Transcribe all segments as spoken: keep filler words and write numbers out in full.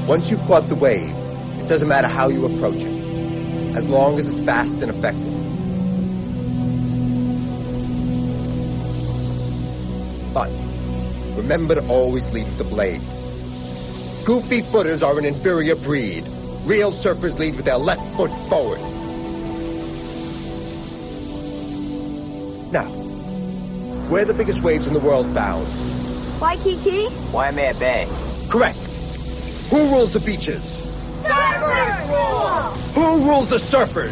Once you've caught the wave, it doesn't matter how you approach it, as long as it's fast and effective. But remember to always lead with the blade. Goofy footers are an inferior breed. Real surfers lead with their left foot forward. Now, where are the biggest waves in the world found? Waikiki? Waimea Bay. Correct. Who rules the beaches? Surfers rule! Who rules the surfers?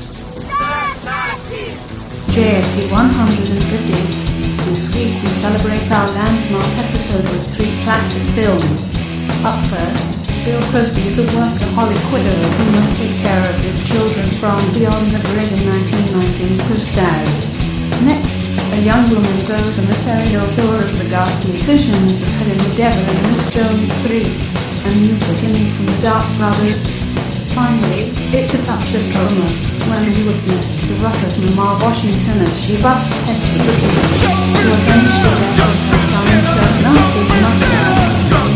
Surf J S P one hundred fifty. This week we celebrate our landmark episode with three classic films. Up first, Bill Cosby is a workaholic widow who must take care of his children from Beyond the Grid in nineteen nineties Who's Sad. Next, a young woman goes on the serial tour of the ghastly visions of Helen the Devil in Miss Jones three, a new beginning from the Dark Brothers. Finally, it's a touch of coma when we witness the wrath of Mama Washington as she busts heads to the beach to avenge the death of her son's Nazi mustache.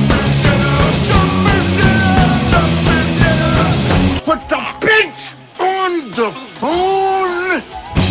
Put the bitch on the phone!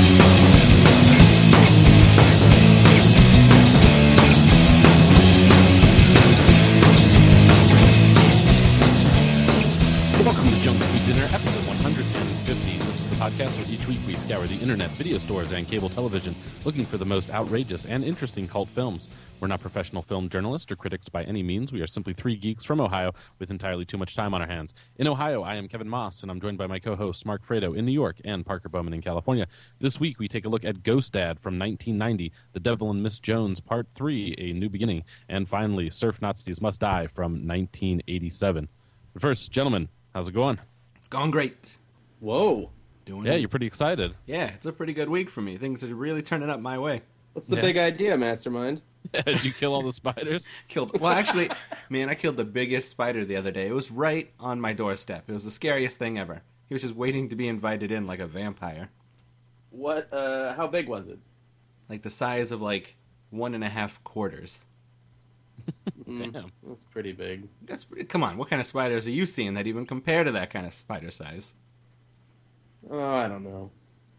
Welcome to Junk Food Dinner, episode one hundred fifty. This is the podcast where each week we scour the internet, video stores, and cable television looking for the most outrageous and interesting cult films. We're not professional film journalists or critics by any means. We are simply three geeks from Ohio with entirely too much time on our hands. In Ohio, I am Kevin Moss, and I'm joined by my co-hosts Mark Fredo in New York and Parker Bowman in California. This week, we take a look at Ghost Dad from nineteen ninety, The Devil and Miss Jones Part three, A New Beginning, and finally, Surf Nazis Must Die from nineteen eighty-seven. But first, gentlemen, how's it going? It's going great. Whoa. Doing Yeah, it. you're pretty excited. Yeah, it's a pretty good week for me. Things are really turning up my way. What's the Yeah. big idea, Mastermind? Did you kill all the spiders? Killed. Well, actually, man, I killed the biggest spider the other day. It was right on my doorstep. It was the scariest thing ever. He was just waiting to be invited in like a vampire. What, uh, how big was it? Like the size of like one and a half quarters. Mm, Damn. That's pretty big. That's come on. What kind of spiders are you seeing that even compare to that kind of spider size? Oh, I don't know.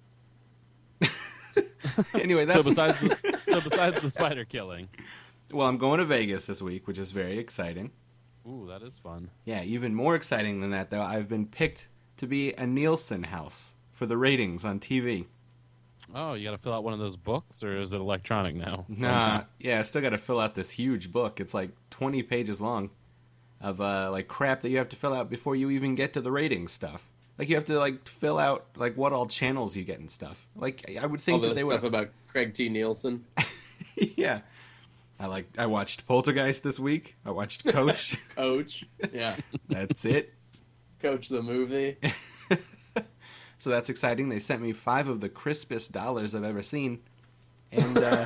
Anyway, that's So besides the, so besides the spider killing, well, I'm going to Vegas this week, which is very exciting. ooh, that is fun. Yeah, even more exciting than that, though, I've been picked to be a Nielsen house for the ratings on T V. Oh, you got to fill out one of those books, or is it electronic now? Nah, yeah, I still got to fill out this huge book. It's like twenty pages long of uh, like crap that you have to fill out before you even get to the ratings stuff. Like you have to like fill out like what all channels you get and stuff. Like I would think All that this they stuff would. about Craig T. Nielsen. Yeah, I like I watched Poltergeist this week. I watched Coach. Coach. Yeah. That's it. Coach the movie. So that's exciting. They sent me five of the crispest dollars I've ever seen, and uh,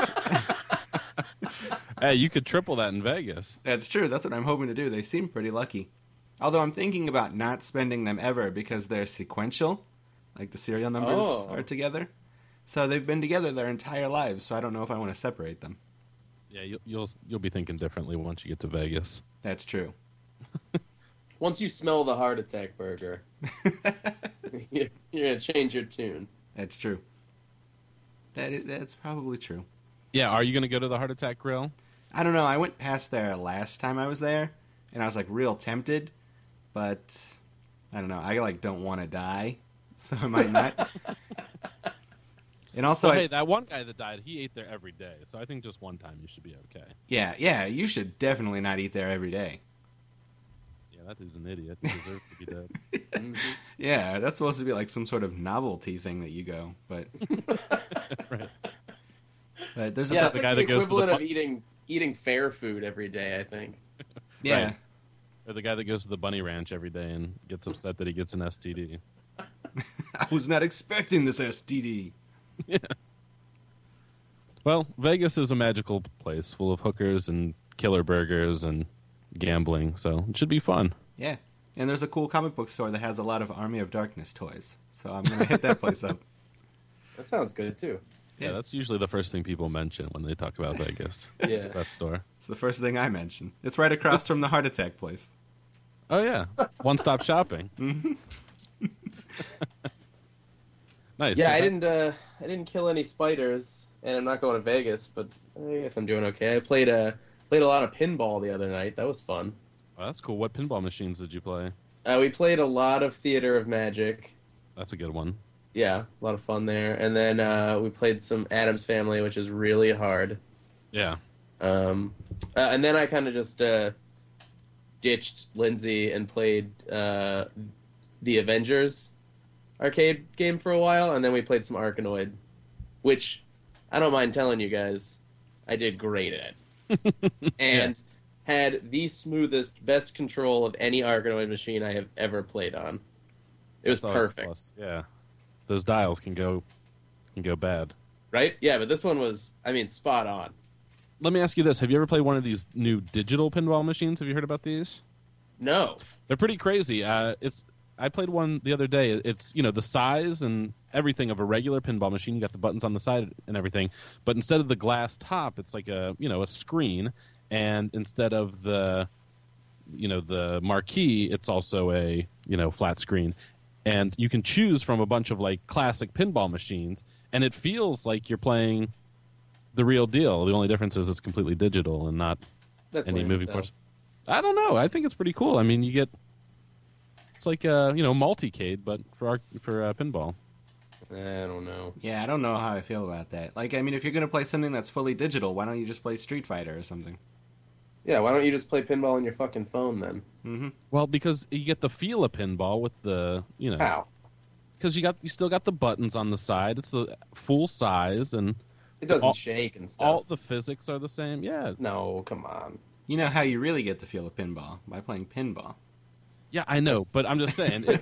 Hey, you could triple that in Vegas. that's true. That's what I'm hoping to do. They seem pretty lucky. Although I'm thinking about not spending them ever because they're sequential, like the serial numbers Oh. are together. So they've been together their entire lives. So I don't know if I want to separate them. Yeah, you'll you'll you'll be thinking differently once you get to Vegas. That's true. Once you smell the heart attack burger, you're going to change your tune. That's true. That is, that's probably true. Yeah, are you going to go to the Heart Attack Grill? I don't know. I went past there last time I was there, and I was like real tempted, but I don't know. I like don't want to die, so I might not. And also, Well, I, hey, that one guy that died, he ate there every day, so I think just one time you should be okay. yeah, yeah, you should definitely not eat there every day. Yeah, that dude's an idiot. He deserves to be dead. Yeah, that's supposed to be like some sort of novelty thing that you go, but Right. but there's a Yeah, yeah, it's the like guy the that goes to the equivalent of bu- eating eating fair food every day, I think. yeah. Right. Or the guy that goes to the bunny ranch every day and gets upset that he gets an S T D. I was not expecting this S T D. Well, Vegas is a magical place full of hookers and killer burgers and gambling, so it should be fun. Yeah, and there's a cool comic book store that has a lot of Army of Darkness toys, so I'm gonna hit that place up. That sounds good, too. Yeah, Yeah. that's usually the first thing people mention when they talk about Vegas. Yeah. It's that store. It's the first thing I mention. It's right across from the heart attack place. Oh yeah, one-stop shopping. Nice. Yeah, So I that- didn't. Uh, I didn't kill any spiders, and I'm not going to Vegas, but I guess I'm doing okay. I played a played a lot of pinball the other night. That was fun. Oh, that's cool. What pinball machines did you play? Uh, we played a lot of Theater of Magic. That's a good one. Yeah, a lot of fun there. And then uh, we played some Addams Family, which is really hard. Yeah. Um, uh, and then I kind of just uh, ditched Lindsay and played uh, the Avengers arcade game for a while, and then we played some Arkanoid, which I don't mind telling you guys, I did great at. And had the smoothest, best control of any Arkanoid machine I have ever played on. It was That's always a perfect. plus. Yeah. Those dials can go can go bad. Right? Yeah, but this one was, I mean, spot on. Let me ask you this: have you ever played one of these new digital pinball machines? Have you heard about these? No. They're pretty crazy. Uh, it's I played one the other day. It's you know the size and everything of a regular pinball machine. You got the buttons on the side and everything, but instead of the glass top, it's like a you know a screen, and instead of the you know the marquee, it's also a you know flat screen, and you can choose from a bunch of like classic pinball machines, and it feels like you're playing the real deal. The only difference is it's completely digital and not That's any lame moving as parts. hell. I don't know. I think it's pretty cool. I mean, you get it's like a you know multicade, but for our, for uh, pinball. I don't know. Yeah, I don't know how I feel about that. Like, I mean, if you're going to play something that's fully digital, why don't you just play Street Fighter or something? Yeah, why don't you just play pinball on your fucking phone then? Mm-hmm. Well, because you get the feel of pinball with the you know How? because you got you still got the buttons on the side. It's the full size and It doesn't all- shake and stuff. all the physics are the same. Yeah, No, come on. You know how you really get the feel of pinball? By playing pinball. yeah, I know, but I'm just saying. It,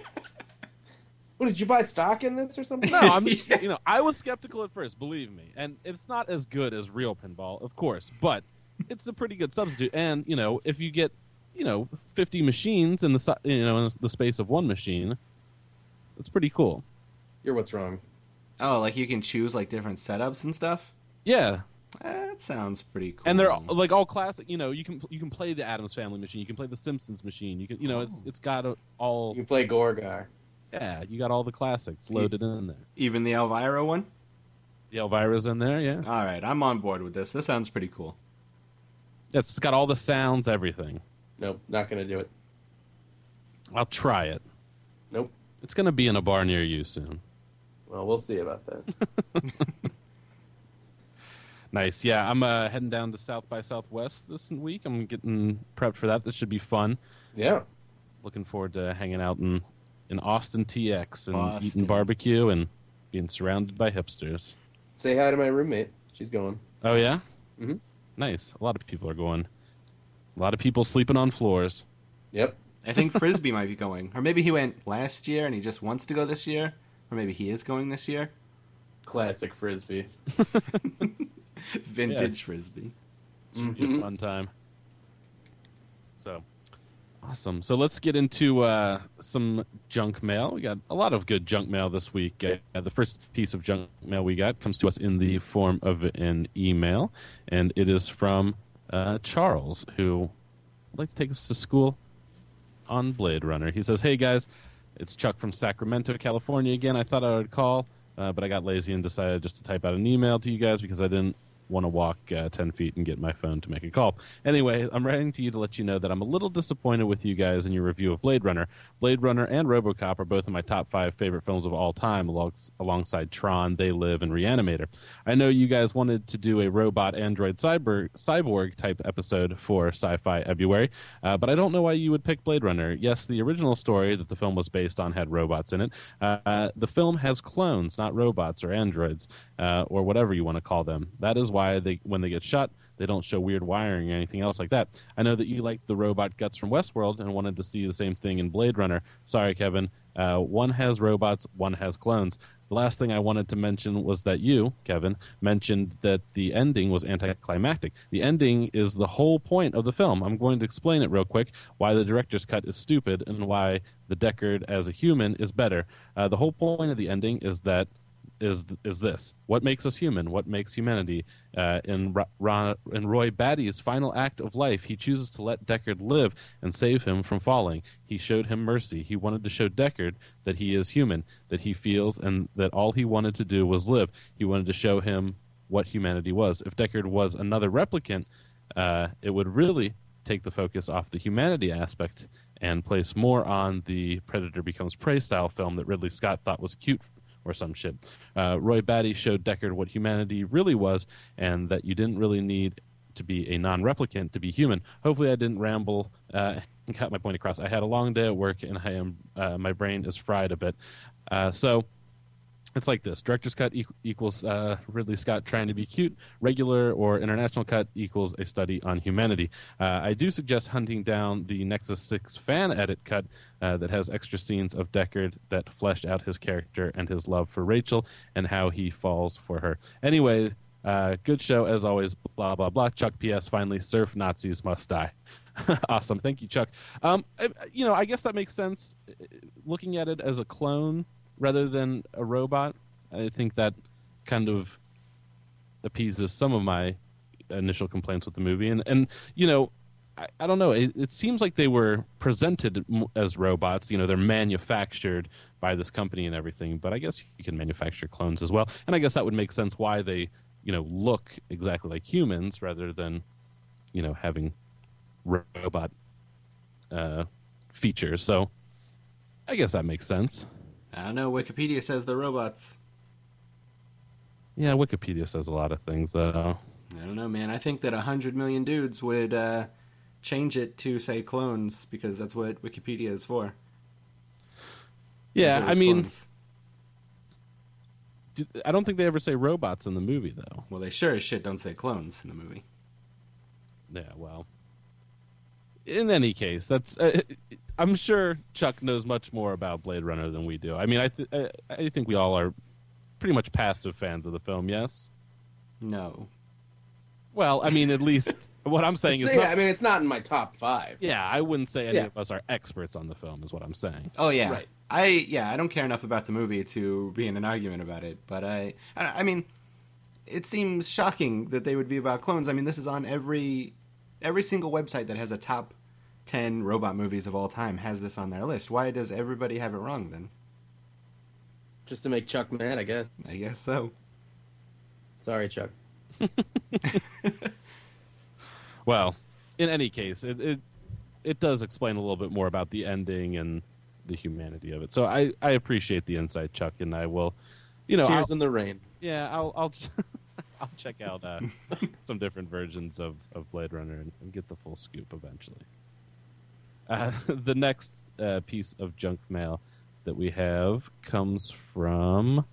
What, did you buy stock in this or something? no, I'm you know I was skeptical at first, believe me, and it's not as good as real pinball, of course, but it's a pretty good substitute. And you know, if you get you know fifty machines in the si- you know in the space of one machine, it's pretty cool. You're what's wrong. Oh, like you can choose like different setups and stuff? Yeah, That sounds pretty cool. and they're all- like all classic. You know, you can you can play the Addams Family machine, you can play the Simpsons machine. You can you know it's it's got a, all You can play Gorgar. yeah, you got all the classics loaded in there. Even the Elvira one? The Elvira's in there, yeah. All right, I'm on board with this. This sounds pretty cool. It's got all the sounds, everything. Nope, not gonna do it. I'll try it. Nope. It's gonna be in a bar near you soon. Well, we'll see about that. Nice. Yeah, I'm uh, heading down to South by Southwest this week. I'm getting prepped for that. This should be fun. Yeah. Looking forward to hanging out in, in Austin T X and Boston. eating barbecue and being surrounded by hipsters. Say hi to my roommate. She's going. Oh, yeah? Mhm. Nice. A lot of people are going. A lot of people sleeping on floors. Yep. I think Frisbee might be going. Or maybe he went last year and he just wants to go this year. Or maybe he is going this year. Classic Frisbee. Vintage Frisbee. Should be a fun time. So, awesome. So let's get into uh, some junk mail. We got a lot of good junk mail this week. Uh, the first piece of junk mail we got comes to us in the form of an email, and it is from uh, Charles, who would like to take us to school on Blade Runner. He says, "Hey guys, it's Chuck from Sacramento, California again. I thought I would call, uh, but I got lazy and decided just to type out an email to you guys because I didn't want to walk uh, ten feet and get my phone to make a call. Anyway, I'm writing to you to let you know that I'm a little disappointed with you guys in your review of Blade Runner. Blade Runner and RoboCop are both of my top five favorite films of all time, alongs- alongside Tron, They Live, and Reanimator. I know you guys wanted to do a robot android cyber cyborg type episode for Sci-Fi February, uh, but I don't know why you would pick Blade Runner. Yes, the original story that the film was based on had robots in it. Uh, the film has clones, not robots or androids, uh, or whatever you want to call them. That is why they, when they get shot, they don't show weird wiring or anything else like that. I know that you liked the robot guts from Westworld and wanted to see the same thing in Blade Runner. Sorry, Kevin. Uh, one has robots, one has clones. The last thing I wanted to mention was that you, Kevin, mentioned that the ending was anticlimactic. The ending is the whole point of the film. I'm going to explain it real quick, why the director's cut is stupid and why the Deckard as a human is better. Uh, the whole point of the ending is that is is this: what makes us human? What makes humanity? Uh, in Ro- Ron, in Roy Batty's final act of life, he chooses to let Deckard live and save him from falling. He showed him mercy. He wanted to show Deckard that he is human, that he feels, and that all he wanted to do was live. He wanted to show him what humanity was. If Deckard was another replicant, uh, it would really take the focus off the humanity aspect and place more on the Predator Becomes Prey style film that Ridley Scott thought was cute or some shit. Uh, Roy Batty showed Deckard what humanity really was, and that you didn't really need to be a non-replicant to be human. Hopefully I didn't ramble uh, and got my point across. I had a long day at work, and I am uh, my brain is fried a bit. Uh, so it's like this. Director's cut e- equals uh, Ridley Scott trying to be cute. Regular or international cut equals a study on humanity. Uh, I do suggest hunting down the Nexus six fan edit cut uh, that has extra scenes of Deckard that fleshed out his character and his love for Rachel and how he falls for her. Anyway, uh, good show as always. Blah, blah, blah. Chuck P S. Finally, surf Nazis must die. Awesome. Thank you, Chuck. Um, I, you know, I guess that makes sense. Looking at it as a clone rather than a robot, I think that kind of appeases some of my initial complaints with the movie. And, and you know, I, I don't know. It, it seems like they were presented as robots. You know, they're manufactured by this company and everything. But I guess you can manufacture clones as well. And I guess that would make sense why they, you know, look exactly like humans rather than, you know, having robot uh, features. So I guess that makes sense. I don't know. Wikipedia says they're robots. Yeah, Wikipedia says a lot of things, though. I don't know, man. I think that a hundred million dudes would uh, change it to say clones because that's what Wikipedia is for. Yeah, I mean, clones. I don't think they ever say robots in the movie, though. Well, they sure as shit don't say clones in the movie. Yeah, well, in any case, that's. Uh, I'm sure Chuck knows much more about Blade Runner than we do. I mean, I th- I, I think we all are pretty much passive fans of the film. Yes. No. Well, I mean, at least what I'm saying It's, is. yeah, Not, I mean, it's not in my top five. yeah, I wouldn't say any Yeah. of us are experts on the film. Is what I'm saying. Oh yeah. Right. I yeah. I don't care enough about the movie to be in an argument about it. But I I, I mean, it seems shocking that they would be about clones. I mean, this is on every every single website that has a top ten robot movies of all time has this on their list. Why does everybody have it wrong then? Just to make Chuck mad, I guess. I guess so. Sorry, Chuck. Well, in any case, it, it it does explain a little bit more about the ending and the humanity of it. So I, I appreciate the insight, Chuck, and I will, you know, Tears I'll, in the Rain. yeah, I'll I'll I'll check out uh, some different versions of, of Blade Runner and, and get the full scoop eventually. Uh, the next uh, piece of junk mail that we have comes from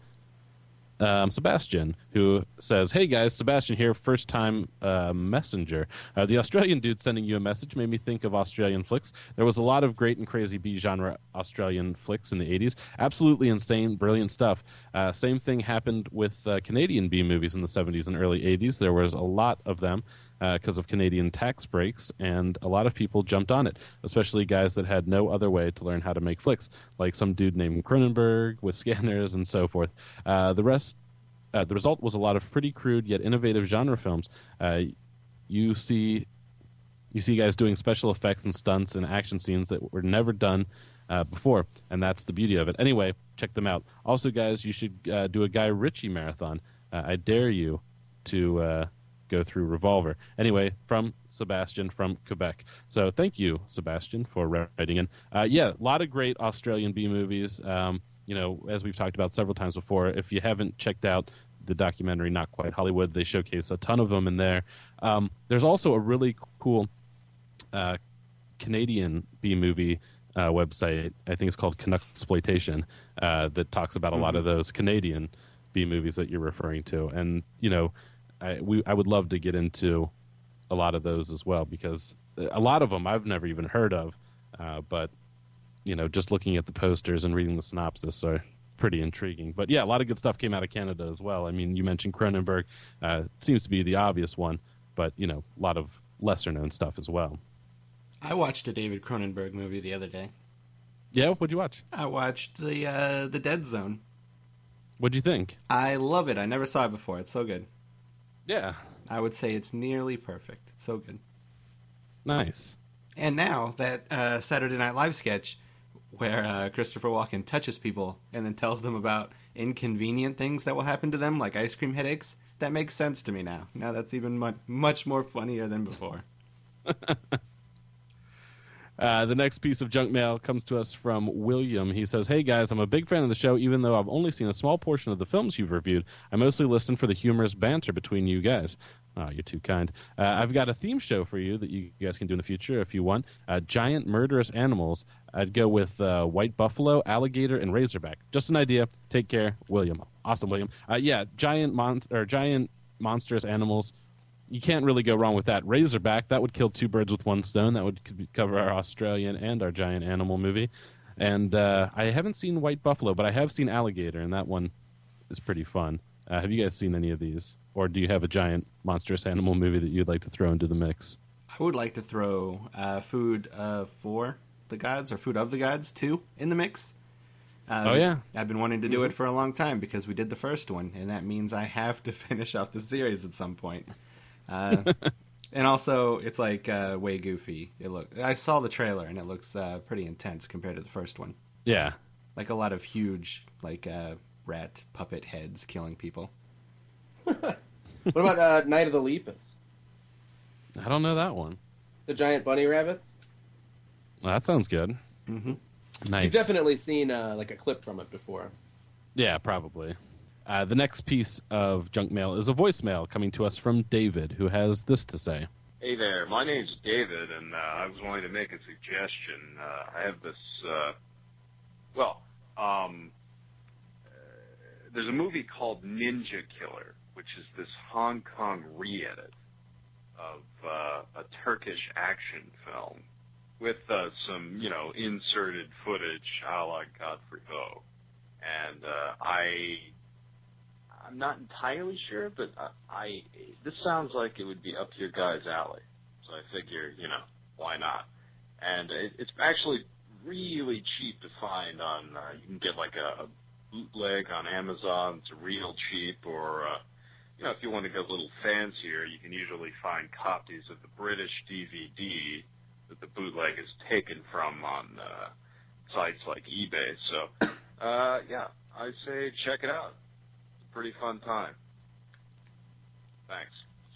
um, Sebastian, who says, "Hey guys, Sebastian here, first time uh, messenger. Uh, the Australian dude sending you a message made me think of Australian flicks. There was a lot of great and crazy B-genre Australian flicks in the eighties. Absolutely insane, brilliant stuff. Uh, same thing happened with uh, Canadian B movies in the seventies and early eighties. There was a lot of them because uh, of Canadian tax breaks, and a lot of people jumped on it, especially guys that had no other way to learn how to make flicks, like some dude named Cronenberg with Scanners and so forth. Uh, the rest, uh, the result was a lot of pretty crude yet innovative genre films. Uh, you see, you see guys doing special effects and stunts and action scenes that were never done uh, before, and that's the beauty of it. Anyway, check them out. Also, guys, you should uh, do a Guy Ritchie marathon. Uh, I dare you to. Uh, go through Revolver. Anyway, from Sebastian from Quebec. So thank you, Sebastian, for writing in. Uh, yeah, a lot of great Australian B movies. Um, you know, as we've talked about several times before, if you haven't checked out the documentary Not Quite Hollywood, they showcase a ton of them in there. Um, there's also a really cool uh, Canadian B movie uh, website. I think it's called Canucksploitation, uh, that talks about a mm-hmm. lot of those Canadian B movies that you're referring to. And, you know, I, we, I would love to get into a lot of those as well, because a lot of them I've never even heard of. Uh, but, you know, just looking at the posters and reading the synopsis are pretty intriguing. But, yeah, a lot of good stuff came out of Canada as well. I mean, you mentioned Cronenberg. Uh, seems to be the obvious one, but, you know, a lot of lesser-known stuff as well. I watched a David Cronenberg movie the other day. Yeah? What'd you watch? I watched the uh, the Dead Zone. What'd you think? I love it. I never saw it before. It's so good. Yeah. I would say it's nearly perfect. It's so good. Nice. And now that uh, Saturday Night Live sketch where uh, Christopher Walken touches people and then tells them about inconvenient things that will happen to them, like ice cream headaches, that makes sense to me now. Now that's even much, much more funnier than before. Uh, the next piece of junk mail comes to us from William. He says, "Hey guys, I'm a big fan of the show, even though I've only seen a small portion of the films you've reviewed. I mostly listen for the humorous banter between you guys." Oh, you're too kind. Uh, I've got a theme show for you that you guys can do in the future if you want. Uh, giant murderous animals. I'd go with uh, white buffalo, alligator, and razorback. Just an idea. Take care, William. Awesome, William. Uh, yeah, giant mon- or giant monstrous animals. You can't really go wrong with that. Razorback, that would kill two birds with one stone. That would cover our Australian and our giant animal movie. And uh, I haven't seen White Buffalo, but I have seen Alligator, and that one is pretty fun. Uh, have you guys seen any of these? Or do you have a giant monstrous animal movie that you'd like to throw into the mix? I would like to throw uh, Food uh, for the Gods, or Food of the Gods two, in the mix. Um, oh, yeah. I've been wanting to do it for a long time because we did the first one, and that means I have to finish off the series at some point. Uh, and also, it's like uh, way goofy. It look. I saw the trailer, and it looks uh, pretty intense compared to the first one. Yeah. Like a lot of huge, like uh, rat puppet heads killing people. What about uh, Night of the Lepus? I don't know that one. The giant bunny rabbits? Well, that sounds good. Mm-hmm. Nice. You've definitely seen uh, like a clip from it before. Yeah, probably. Uh, the next piece of junk mail is a voicemail coming to us from David, who has this to say. Hey there, my name's David, and uh, I was wanting to make a suggestion. Uh, I have this, uh, well, um, uh, there's a movie called Ninja Killer, which is this Hong Kong re-edit of uh, a Turkish action film with uh, some, you know, inserted footage a la Godfrey Ho. And uh, I... I'm not entirely sure, but I, I this sounds like it would be up your guys' alley. So I figure, you know, why not? And it, it's actually really cheap to find on. Uh, you can get like a, a bootleg on Amazon. It's real cheap. Or uh, you know, if you want to go a little fancier, you can usually find copies of the British D V D that the bootleg is taken from on uh, sites like eBay. So uh, yeah, I say check it out. Pretty fun time. Thanks.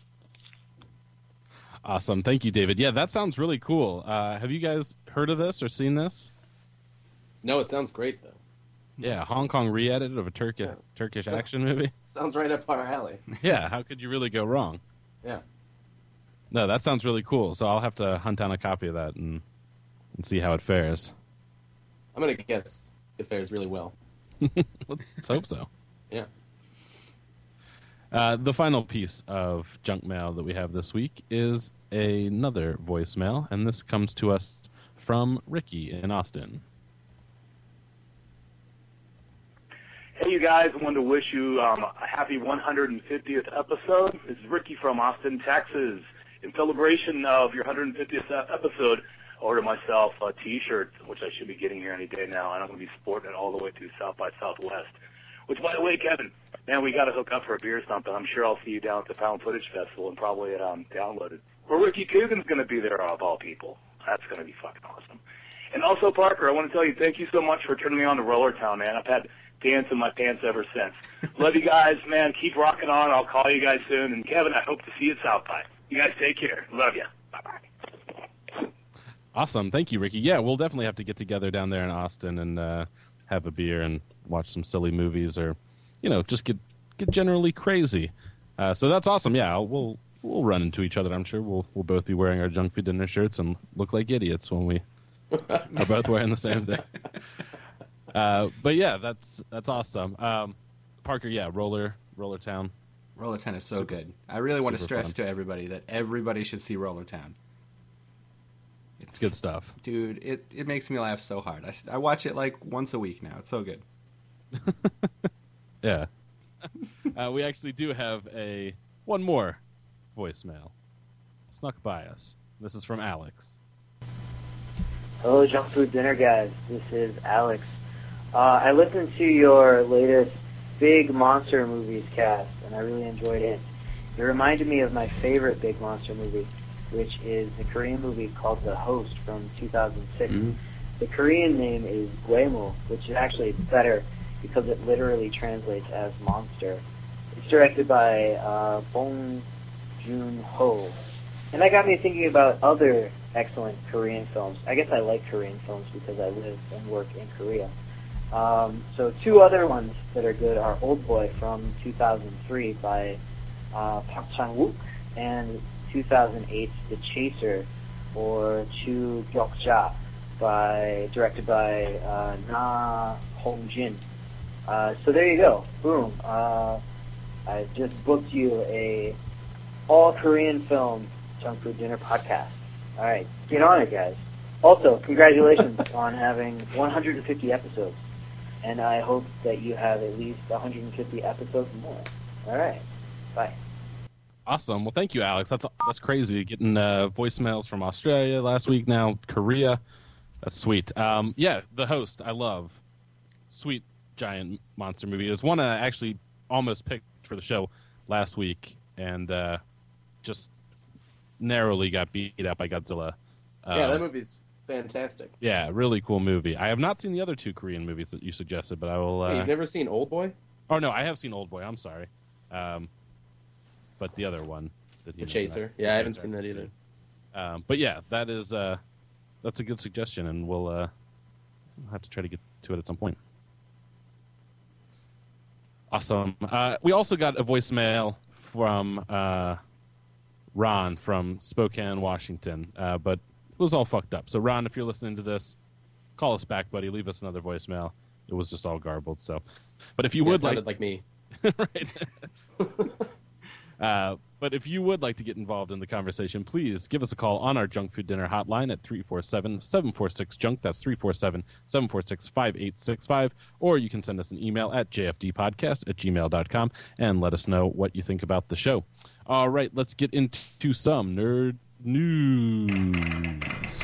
Awesome. Thank you, David. Yeah, that sounds really cool. Uh, have you guys heard of this or seen this? No, it sounds great, though. Yeah, Hong Kong re-edit of a Turkish Yeah. Turkish So- action movie. Sounds right up our alley. Yeah, how could you really go wrong? Yeah. No, that sounds really cool. So I'll have to hunt down a copy of that and and see how it fares. I'm going to guess it fares really well. Let's hope so. Yeah. Uh, the final piece of junk mail that we have this week is another voicemail, and this comes to us from Ricky in Austin. Hey, you guys. I wanted to wish you um, a happy one hundred fiftieth episode. This is Ricky from Austin, Texas. In celebration of your one hundred fiftieth episode, I ordered myself a T-shirt, which I should be getting here any day now, and I'm going to be sporting it all the way through South by Southwest. Which, by the way, Kevin, man, we got to hook up for a beer or something. I'm sure I'll see you down at the Found Footage Festival and probably at um, Downloaded. Well, Ricky Coogan's going to be there, of all people. That's going to be fucking awesome. And also, Parker, I want to tell you thank you so much for turning me on to Roller Town, man. I've had dance in my pants ever since. Love you guys, man. Keep rocking on. I'll call you guys soon. And, Kevin, I hope to see you at South by. You guys take care. Love you. Bye-bye. Awesome. Thank you, Ricky. Yeah, we'll definitely have to get together down there in Austin and uh, have a beer and watch some silly movies or, you know, just get get generally crazy. Uh, so that's awesome. Yeah, we'll we'll run into each other. I'm sure we'll we'll both be wearing our Junk Food Dinner shirts and look like idiots when we are both wearing the same thing. Uh, but yeah, that's that's awesome. Um, Parker, yeah, Roller Roller Town. Roller Town is so Super- good. I really want to super stress fun. to everybody that everybody should see Roller Town. It's good stuff. Dude, it, it makes me laugh so hard. I, s- I watch it like once a week now. It's so good. Yeah. uh, we actually do have a one more voicemail snuck by us. This is from Alex. Hello, Junk Food Dinner guys. This is Alex. Uh, I listened to your latest big monster movies cast, and I really enjoyed it. It reminded me of my favorite big monster movie, which is the Korean movie called The Host from two thousand six. Mm-hmm. The Korean name is Gwemo, which is actually better because it literally translates as monster. It's directed by uh, Bong Joon-ho. And that got me thinking about other excellent Korean films. I guess I like Korean films because I live and work in Korea. Um, so two other ones that are good are Old Boy from two thousand three by uh, Park Chan-wook and two thousand eight's The Chaser, or Chu Gyok-ja, by directed by uh, Na Hong-jin. Uh, so there you go. Boom. Uh, I just booked you a all Korean film Junk Food Dinner podcast. All right, get on it, guys. Also, congratulations on having one hundred fifty episodes, and I hope that you have at least one hundred fifty episodes more. All right, bye. Awesome. Well, thank you, Alex. That's that's crazy. Getting uh, voicemails from Australia last week, now Korea. That's sweet. Um, yeah, The Host, I love. Sweet giant monster movie. It was one I actually almost picked for the show last week, and uh, just narrowly got beat out by Godzilla. Uh, yeah, that movie's fantastic. Yeah, really cool movie. I have not seen the other two Korean movies that you suggested, but I will... Uh... Wait, you've never seen Old Boy? Oh, no, I have seen Old Boy. I'm sorry. Um, but the other one... That The Chaser. Yeah, the I haven't Chaser, seen that either. Um, but yeah, that is... Uh, that's a good suggestion, and we'll, uh, we'll have to try to get to it at some point. Awesome. Uh, we also got a voicemail from uh, Ron from Spokane, Washington, uh, but it was all fucked up. So, Ron, if you're listening to this, call us back, buddy. Leave us another voicemail. It was just all garbled. So, but if you yeah, would it sounded like, like me, right? uh, but if you would like to get involved in the conversation, please give us a call on our Junk Food Dinner hotline at three four seven, seven four six, junk. That's three four seven, seven four six, five eight six five. Or you can send us an email at j f d podcast at gmail dot com and let us know what you think about the show. All right, let's get into some nerd news.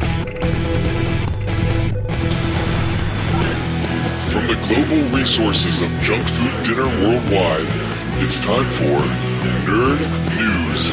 From the global resources of Junk Food Dinner worldwide, it's time for Nerd News.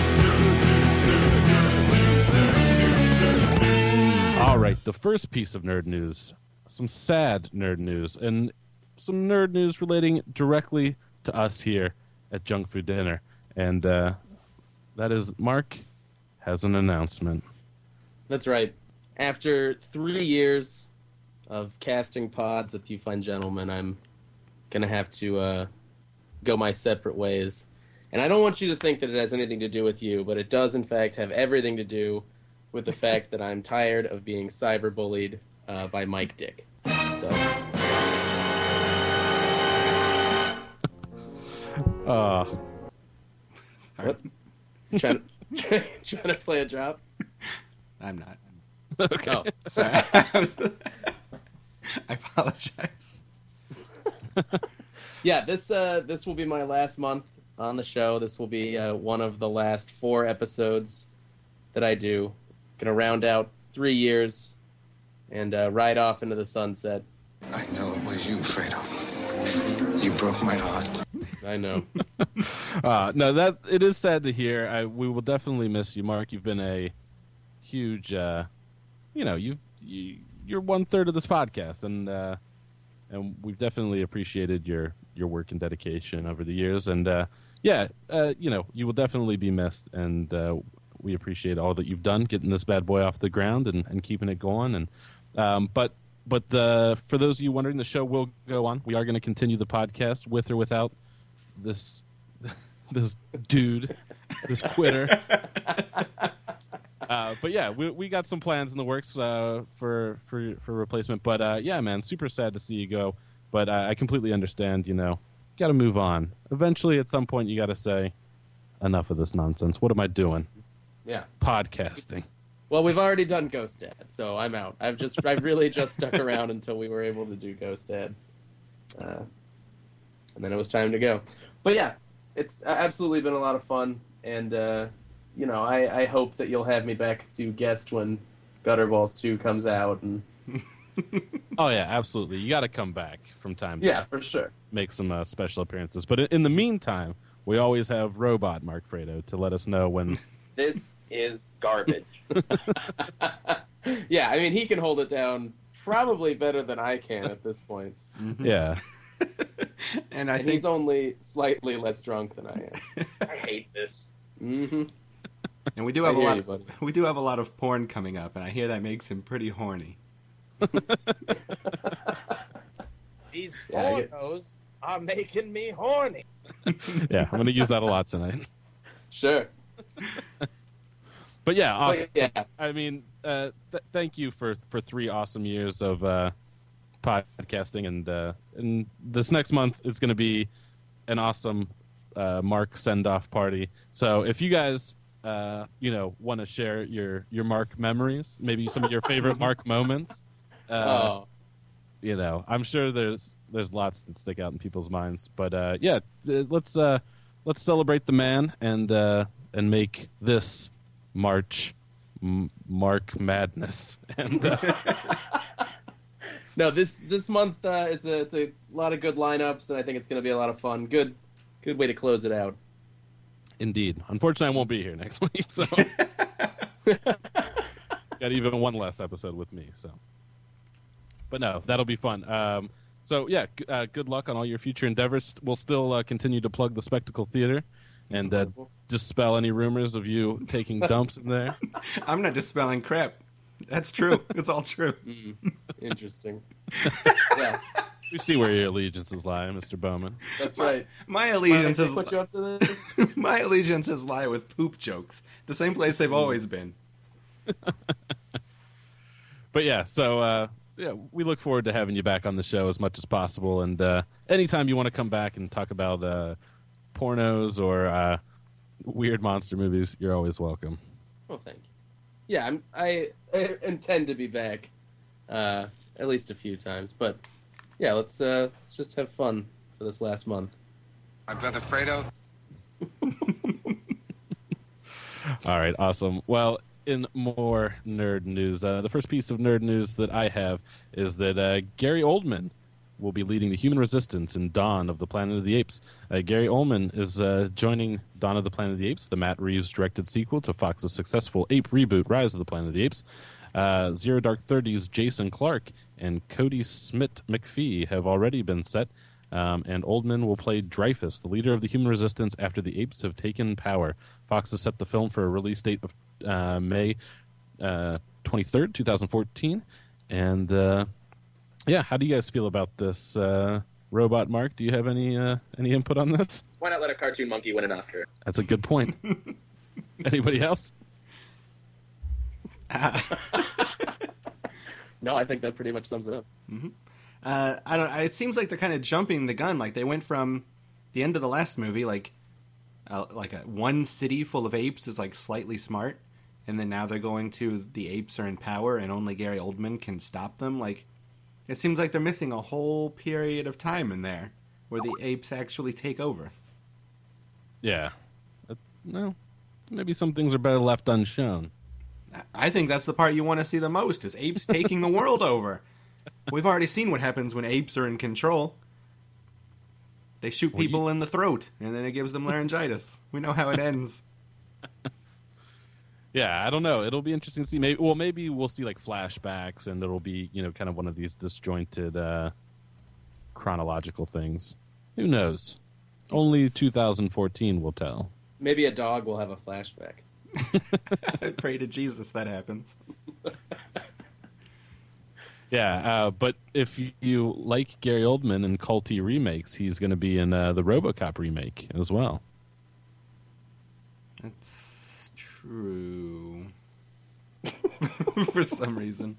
All right, the first piece of nerd news, some sad nerd news, and some nerd news relating directly to us here at Junk Food Dinner. And uh, that is, Mark has an announcement. That's right. After three years of casting pods with you fine gentlemen, I'm going to have to uh, go my separate ways. And I don't want you to think that it has anything to do with you, but it does, in fact, have everything to do with the fact that I'm tired of being cyberbullied uh, by Mike Dick. So... uh, what? Trying, trying, trying to play a drop? I'm not. Okay. Oh. Sorry. I, was, I apologize. Yeah, this uh, this will be my last month on the show. This will be uh, one of the last four episodes that I do. Gonna round out three years and uh, ride off into the sunset. I know it was you, Fredo. You broke my heart. I know. uh, no, that it is sad to hear. I, we will definitely miss you, Mark. You've been a huge, uh, you know, you've, you you're one third of this podcast, and uh, and we've definitely appreciated your your work and dedication over the years. And uh, yeah, uh, you know, you will definitely be missed, and uh, we appreciate all that you've done getting this bad boy off the ground and, and keeping it going. And um, but. But the, for those of you wondering, the show will go on. We are going to continue the podcast with or without this this dude, this quitter. uh, but yeah, we we got some plans in the works uh, for for for replacement. But uh, yeah, man, super sad to see you go. But uh, I completely understand. You know, got to move on. Eventually, at some point, you got to say, enough of this nonsense. What am I doing? Yeah, podcasting. Well, we've already done Ghost Dad, so I'm out. I've just, I've really just stuck around until we were able to do Ghost Dad, uh, and then it was time to go. But yeah, it's absolutely been a lot of fun, and uh, you know, I, I hope that you'll have me back to guest when Gutterballs two comes out, and Oh yeah, absolutely. You got to come back from time to Yeah, time. for sure. Make some uh, special appearances. But in, in the meantime, we always have Robot Mark Fredo to let us know when. This is garbage. Yeah, I mean, he can hold it down probably better than I can at this point. Mm-hmm. Yeah. and I and think he's only slightly less drunk than I am. I hate this. Mm-hmm. And we do I have a hear lot. you, buddy. We do have a lot of porn coming up, and I hear that makes him pretty horny. These Yeah, I get- pornos are making me horny. Yeah, I'm going to use that a lot tonight. Sure. But yeah, awesome. But yeah. I mean, uh, th- thank you for, for three awesome years of uh, podcasting, and uh, and this next month it's going to be an awesome uh, Mark send off party. So if you guys, uh, you know, want to share your your Mark memories, maybe some of your favorite Mark moments, uh, Oh. you know, I'm sure there's there's lots that stick out in people's minds. But uh, yeah, th- let's uh, let's celebrate the man and uh, and make this March M- Mark Madness. And uh, No, this this month uh, it's a it's a lot of good lineups, and I think it's going to be a lot of fun. Good, good way to close it out. indeed, unfortunately, I won't be here next week, so got even one less episode with me. So, but no, that'll be fun. Um, so yeah, g- uh, good luck on all your future endeavors. We'll still uh, continue to plug the Spectacle Theater and uh, dispel any rumors of you taking dumps in there. I'm not dispelling crap. That's true. It's all true. Mm, interesting. Yeah, We see where your allegiances lie, Mister Bowman. that's right. My Mind allegiances. if I put you up to this? My allegiances lie with poop jokes. The same place they've always been. But yeah, so uh, yeah, we look forward to having you back on the show as much as possible. And uh, anytime you want to come back and talk about uh, pornos or uh, weird monster movies, you're always welcome. Well, thank you. Yeah, I'm, I, I intend to be back uh, at least a few times, but yeah, let's uh, let's just have fun for this last month. My brother Fredo. All right, awesome. Well, in more nerd news, uh, the first piece of nerd news that I have is that uh, Gary Oldman will be leading the human resistance in Dawn of the Planet of the Apes. Uh, Gary Oldman is uh, joining Dawn of the Planet of the Apes, the Matt Reeves-directed sequel to Fox's successful ape reboot, Rise of the Planet of the Apes. Uh, Zero Dark Thirty's Jason Clarke and Cody Smith McPhee have already been set, um, and Oldman will play Dreyfus, the leader of the human resistance after the apes have taken power. Fox has set the film for a release date of uh, May uh, twenty-third, twenty fourteen, and uh, yeah, how do you guys feel about this? Uh, Robot Mark, do you have any uh, any input on this? Why not let a cartoon monkey win an Oscar? That's a good point. Anybody else? No, I think that pretty much sums it up. Mm-hmm. Uh, I don't. It seems like they're kind of jumping the gun. Like they went from the end of the last movie, like uh, like a, one city full of apes is like slightly smart, and then now they're going to the apes are in power and only Gary Oldman can stop them. Like it seems like they're missing a whole period of time in there where the apes actually take over. Yeah. Uh, well, maybe some things are better left unshown. I think that's the part you want to see the most, is apes taking the world over. We've already seen what happens when apes are in control. They shoot Well, you- people in the throat, and then it gives them laryngitis. We know how it ends. Yeah, I don't know. It'll be interesting to see. Maybe, well, maybe we'll see like flashbacks, and it'll be, you know, kind of one of these disjointed uh, chronological things. Who knows? Only two thousand fourteen will tell. Maybe a dog will have a flashback. I pray to Jesus that happens. Yeah, uh, but if you, you like Gary Oldman and culty remakes, he's going to be in uh, the RoboCop remake as well. That's true. For some reason.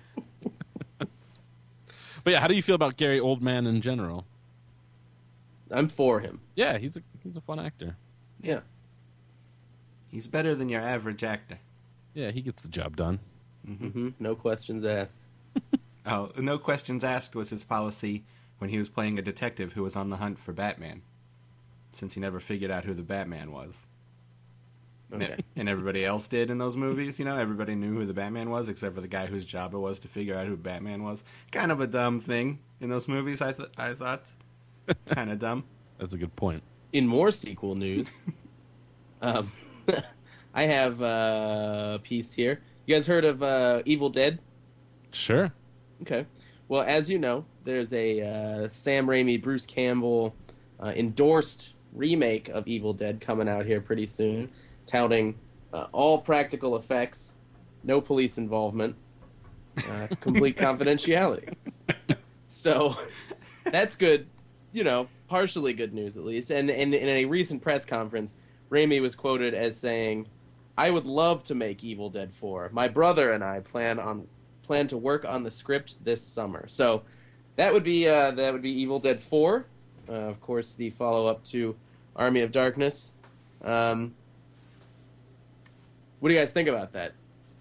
But yeah, how do you feel about Gary Oldman in general? I'm for him. Yeah, he's a he's a fun actor. Yeah. He's better than your average actor. Yeah, he gets the job done. Mm-hmm. No questions asked. Oh, no questions asked was his policy when he was playing a detective who was on the hunt for Batman, since he never figured out who the Batman was. Okay. And everybody else did in those movies, you know? Everybody knew who the Batman was, except for the guy whose job it was to figure out who Batman was. Kind of a dumb thing in those movies, I, th- I thought. Kind of dumb. That's a good point. In more sequel news, um, I have uh, a piece here. You guys heard of uh, Evil Dead? Sure. Okay. Well, as you know, there's a uh, Sam Raimi, Bruce Campbell uh, endorsed remake of Evil Dead coming out here pretty soon, touting uh, all practical effects, no police involvement, uh, complete confidentiality. So that's good, you know, partially good news at least. And, and in a recent press conference, Raimi was quoted as saying, "I would love to make Evil Dead four. My brother and I plan on plan to work on the script this summer." So that would be uh, that would be Evil Dead four, uh, of course, the follow up to Army of Darkness. Um, what do you guys think about that?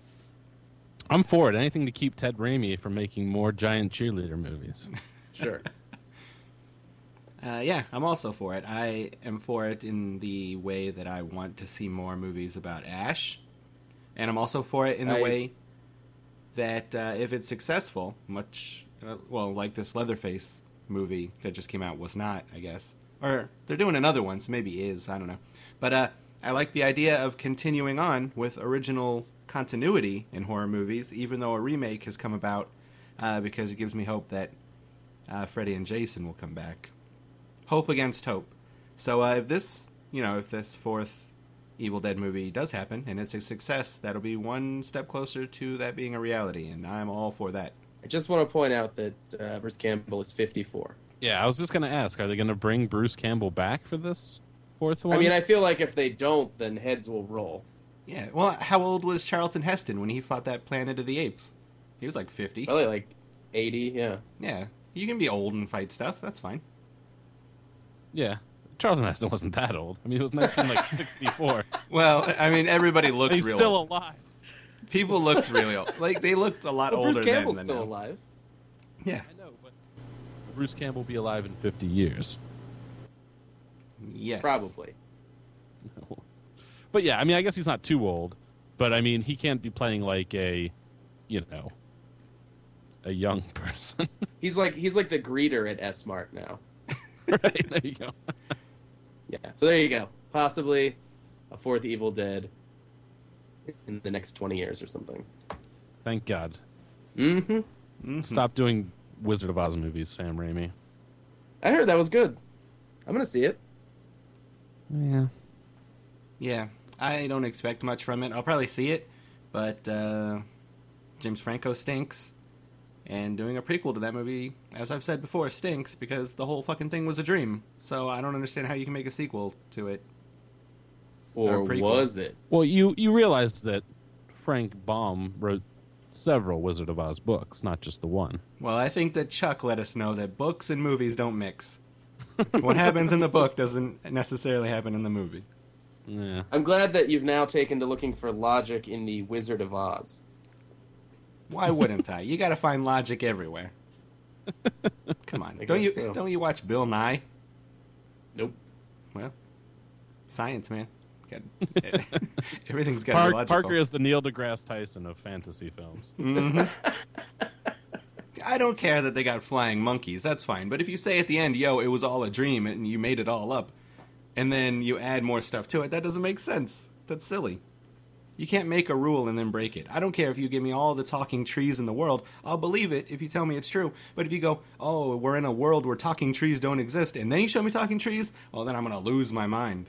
I'm for it. Anything to keep Ted Raimi from making more giant cheerleader movies. Sure. Uh, yeah, I'm also for it. I am for it in the way that I want to see more movies about Ash. And I'm also for it in the I- way that uh, if it's successful, much, uh, well, like this Leatherface movie that just came out was not, I guess. Or they're doing another one, so maybe is, I don't know. But uh, I like the idea of continuing on with original continuity in horror movies, even though a remake has come about, uh, because it gives me hope that uh, Freddy and Jason will come back. Hope against hope. So uh, if this, you know, if this fourth Evil Dead movie does happen and it's a success, that'll be one step closer to that being a reality, and I'm all for that. I just want to point out that uh, Bruce Campbell is fifty-four. Yeah, I was just going to ask, are they going to bring Bruce Campbell back for this fourth one? I mean, I feel like if they don't, then heads will roll. Yeah, well, how old was Charlton Heston when he fought that Planet of the Apes? He was like fifty. Probably like eighty, yeah. Yeah, you can be old and fight stuff, that's fine. Yeah. Charlton Heston wasn't that old. I mean, it was nineteen sixty-four. Well, I mean, everybody looked He's real still old. alive. People looked really old. Like, they looked a lot Well, older Bruce then Campbell's than still now. alive. Yeah. I know, but will Bruce Campbell be alive in fifty years? Yes. Probably. No. But yeah, I mean, I guess he's not too old. But I mean, he can't be playing like a, you know, a young person. He's like he's like the greeter at S-Mart now. Right, there you go. Yeah, so there you go. Possibly a fourth Evil Dead in the next twenty years or something. Thank God. Mm-hmm. Mm-hmm. Stop doing Wizard of Oz movies, Sam Raimi. I heard that was good. I'm gonna see it. Yeah. Yeah, I don't expect much from it. I'll probably see it, but uh, James Franco stinks. And doing a prequel to that movie, as I've said before, stinks because the whole fucking thing was a dream. So I don't understand how you can make a sequel to it. Or Or prequel. was it? Well, you, you realize that Frank Baum wrote several Wizard of Oz books, not just the one. Well, I think that Chuck let us know that books and movies don't mix. What happens in the book doesn't necessarily happen in the movie. Yeah. I'm glad that you've now taken to looking for logic in the Wizard of Oz. Why wouldn't I? You got to find logic everywhere. Come on, I don't you guess so. don't you watch Bill Nye? Nope. Well, science, man. Got, everything's got to Park, be logical. Parker is the Neil deGrasse Tyson of fantasy films. Mhm. I don't care that they got flying monkeys. That's fine. But if you say at the end, "Yo, it was all a dream," and you made it all up, and then you add more stuff to it, that doesn't make sense. That's silly. You can't make a rule and then break it. I don't care if you give me all the talking trees in the world. I'll believe it if you tell me it's true. But if you go, "Oh, we're in a world where talking trees don't exist," and then you show me talking trees, well, then I'm going to lose my mind.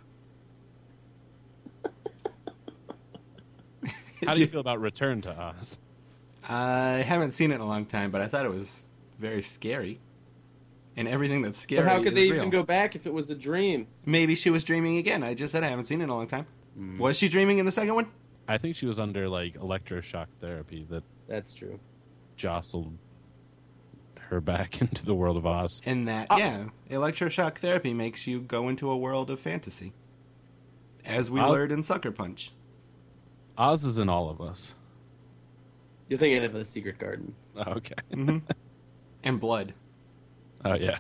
How do you feel about Return to Oz? I haven't seen it in a long time, but I thought it was very scary. And everything that's scary But how could is they real. even go back if it was a dream? Maybe she was dreaming again. I just said I haven't seen it in a long time. Mm. Was she dreaming in the second one? I think she was under like electroshock therapy that That's true. jostled her back into the world of Oz. And that, Ah. yeah, electroshock therapy makes you go into a world of fantasy. As we Oz- learned in Sucker Punch. Oz is in all of us. You're thinking of the Secret Garden. Oh, okay. hmm And blood. Oh, yeah.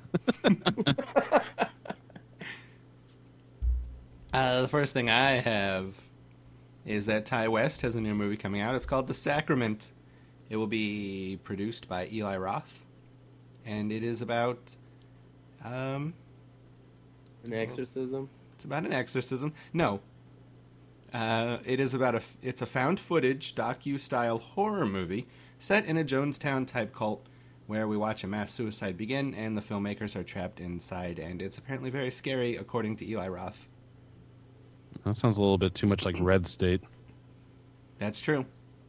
Uh, the first thing I have is that Ty West has a new movie coming out. It's called The Sacrament. It will be produced by Eli Roth, and it is about um, an exorcism. It's about an exorcism. No, uh, it is about a. It's a found footage docu-style horror movie set in a Jonestown type cult, where we watch a mass suicide begin, and the filmmakers are trapped inside, and it's apparently very scary, according to Eli Roth. That sounds a little bit too much like Red State. That's true.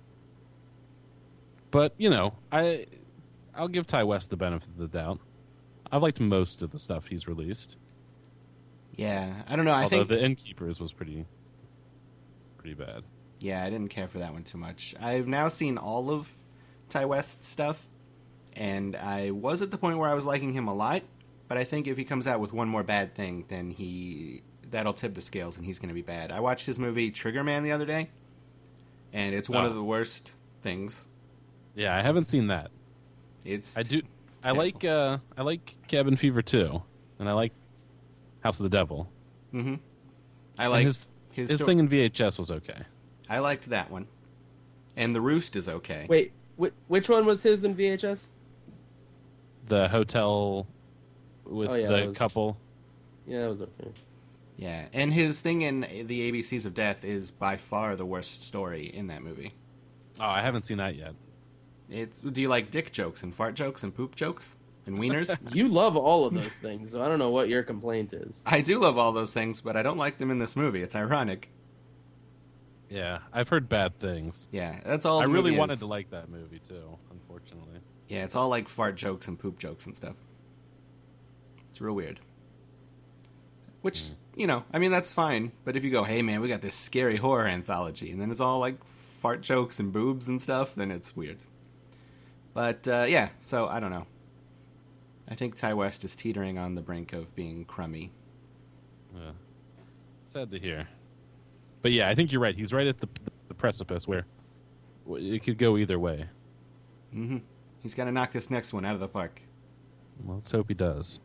But, you know, I, I'll give Ty West the benefit of the doubt. I've liked most of the stuff he's released. Yeah, I don't know. I Although think The Innkeepers was pretty, pretty bad. Yeah, I didn't care for that one too much. I've now seen all of Ty West's stuff, and I was at the point where I was liking him a lot, but I think if he comes out with one more bad thing, then he that'll tip the scales and he's going to be bad. I watched his movie Trigger Man the other day, and it's one Oh. of the worst things. Yeah, I haven't seen that. It's I do. I terrible. like. Uh, I like Cabin Fever too, and I like House of the Devil. Mm-hmm. I And like his his, his sto- thing in V H S was okay. I liked that one, and The Roost is okay. Wait, wh- which one was his in V H S? The hotel with Oh, yeah, the that was- couple. Yeah, that was okay. Yeah, and his thing in the A B Cs of Death is by far the worst story in that movie. Oh, I haven't seen that yet. It's do you like dick jokes and fart jokes and poop jokes and wieners? You love all of those things, so I don't know what your complaint is. I do love all those things, but I don't like them in this movie. It's ironic. Yeah, I've heard bad things. Yeah, that's all. I the really movie wanted is. to like that movie too. Unfortunately. Yeah, it's all like fart jokes and poop jokes and stuff. It's real weird. Which, you know, I mean, that's fine. But if you go, hey, man, we got this scary horror anthology, and then it's all like fart jokes and boobs and stuff, then it's weird. But, uh, yeah, so I don't know. I think Ty West is teetering on the brink of being crummy. Yeah. Sad to hear. But yeah, I think you're right. He's right at the, the precipice where it could go either way. Mm-hmm. He's got to knock this next one out of the park. Well, let's hope he does.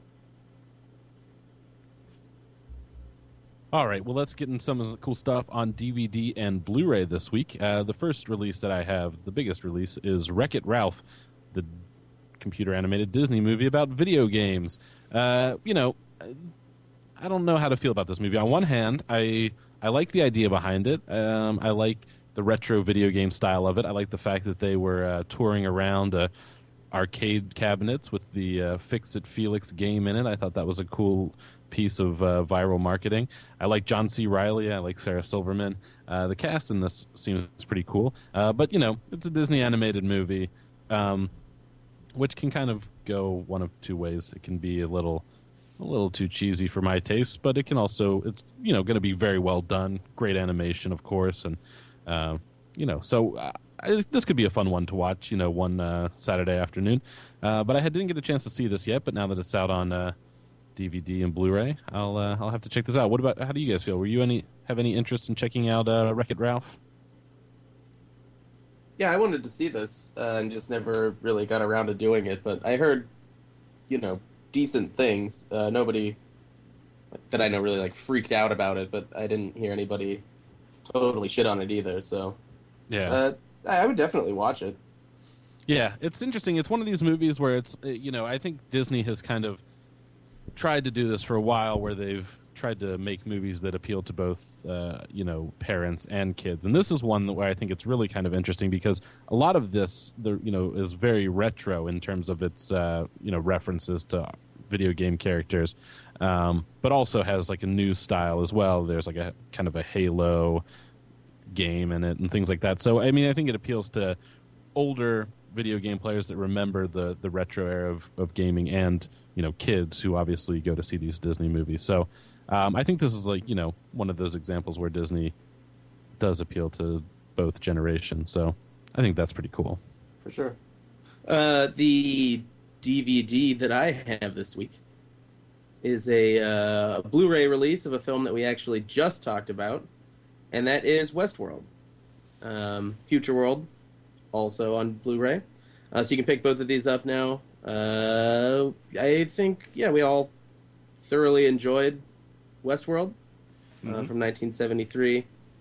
All right, well, let's get in some of the cool stuff on D V D and Blu-ray this week. Uh, the first release that I have, the biggest release, is Wreck-It Ralph, the computer-animated Disney movie about video games. Uh, you know, I don't know how to feel about this movie. On one hand, I I like the idea behind it. Um, I like the retro video game style of it. I like the fact that they were uh, touring around uh, arcade cabinets with the uh, Fix-It Felix game in it. I thought that was a cool piece of uh, viral marketing. I like John C. Reilly. I like Sarah Silverman. Uh, the cast in this seems pretty cool. Uh, but, you know, it's a Disney animated movie, um, which can kind of go one of two ways. It can be a little a little too cheesy for my taste, but it can also, it's, you know, going to be very well done. Great animation, of course. And, uh, you know, so uh, I, this could be a fun one to watch, you know, one uh, Saturday afternoon. Uh, but I didn't get a chance to see this yet, but now that it's out on uh, D V D and Blu-ray, I'll uh, I'll have to check this out. What about, how do you guys feel? Were you any have any interest in checking out uh, Wreck-It Ralph? Yeah, I wanted to see this uh, and just never really got around to doing it. But I heard, you know, decent things. Uh, nobody that I know really like freaked out about it, but I didn't hear anybody totally shit on it either. So Yeah. uh, I would definitely watch it. Yeah, it's interesting. It's one of these movies where it's, uh, you know, I think Disney has kind of tried to do this for a while, where they've tried to make movies that appeal to both, uh, you know, parents and kids. And this is one where I think it's really kind of interesting because a lot of this, the, you know, is very retro in terms of its, uh, you know, references to video game characters, um, but also has like a new style as well. There's like a kind of a Halo game in it and things like that. So, I mean, I think it appeals to older video game players that remember the, the retro era of, of gaming, and, you know, kids who obviously go to see these Disney movies. So um, I think this is like, you know, one of those examples where Disney does appeal to both generations. So I think that's pretty cool. For sure. Uh, the D V D that I have this week is a uh, Blu-ray release of a film that we actually just talked about, and that is Westworld. Um, Future World, also on Blu-ray. Uh, so you can pick both of these up now. Uh, I think, yeah, we all thoroughly enjoyed Westworld uh, Mhm. from nineteen seventy-three.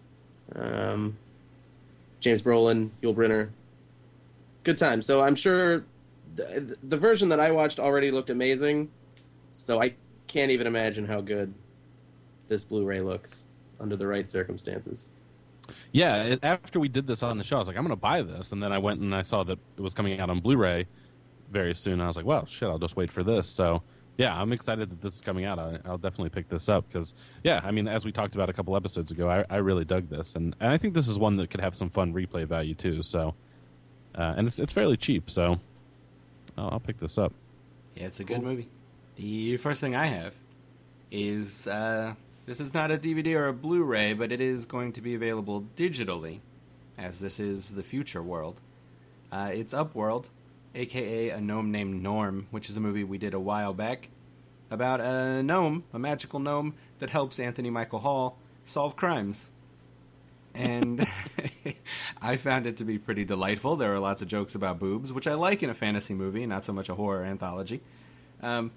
Um, James Brolin, Yul Brynner. Good time. So I'm sure the, the version that I watched already looked amazing. So I can't even imagine how good this Blu-ray looks under the right circumstances. Yeah, it, after we did this on the show, I was like, I'm going to buy this. And then I went and I saw that it was coming out on Blu-ray very soon. I was like, well, shit, I'll just wait for this. So, yeah, I'm excited that this is coming out. I, I'll definitely pick this up because, yeah, I mean, as we talked about a couple episodes ago, I, I really dug this. And, and I think this is one that could have some fun replay value, too. So, uh, and it's it's fairly cheap, so I'll, I'll pick this up. Yeah, it's a good movie. The first thing I have is... Uh, This is not a D V D or a Blu-ray, but it is going to be available digitally, as this is the future world. Uh, it's Upworld, a k a. A Gnome Named Norm, which is a movie we did a while back about a gnome, a magical gnome, that helps Anthony Michael Hall solve crimes. And I found it to be pretty delightful. There are lots of jokes about boobs, which I like in a fantasy movie, not so much a horror anthology. Um...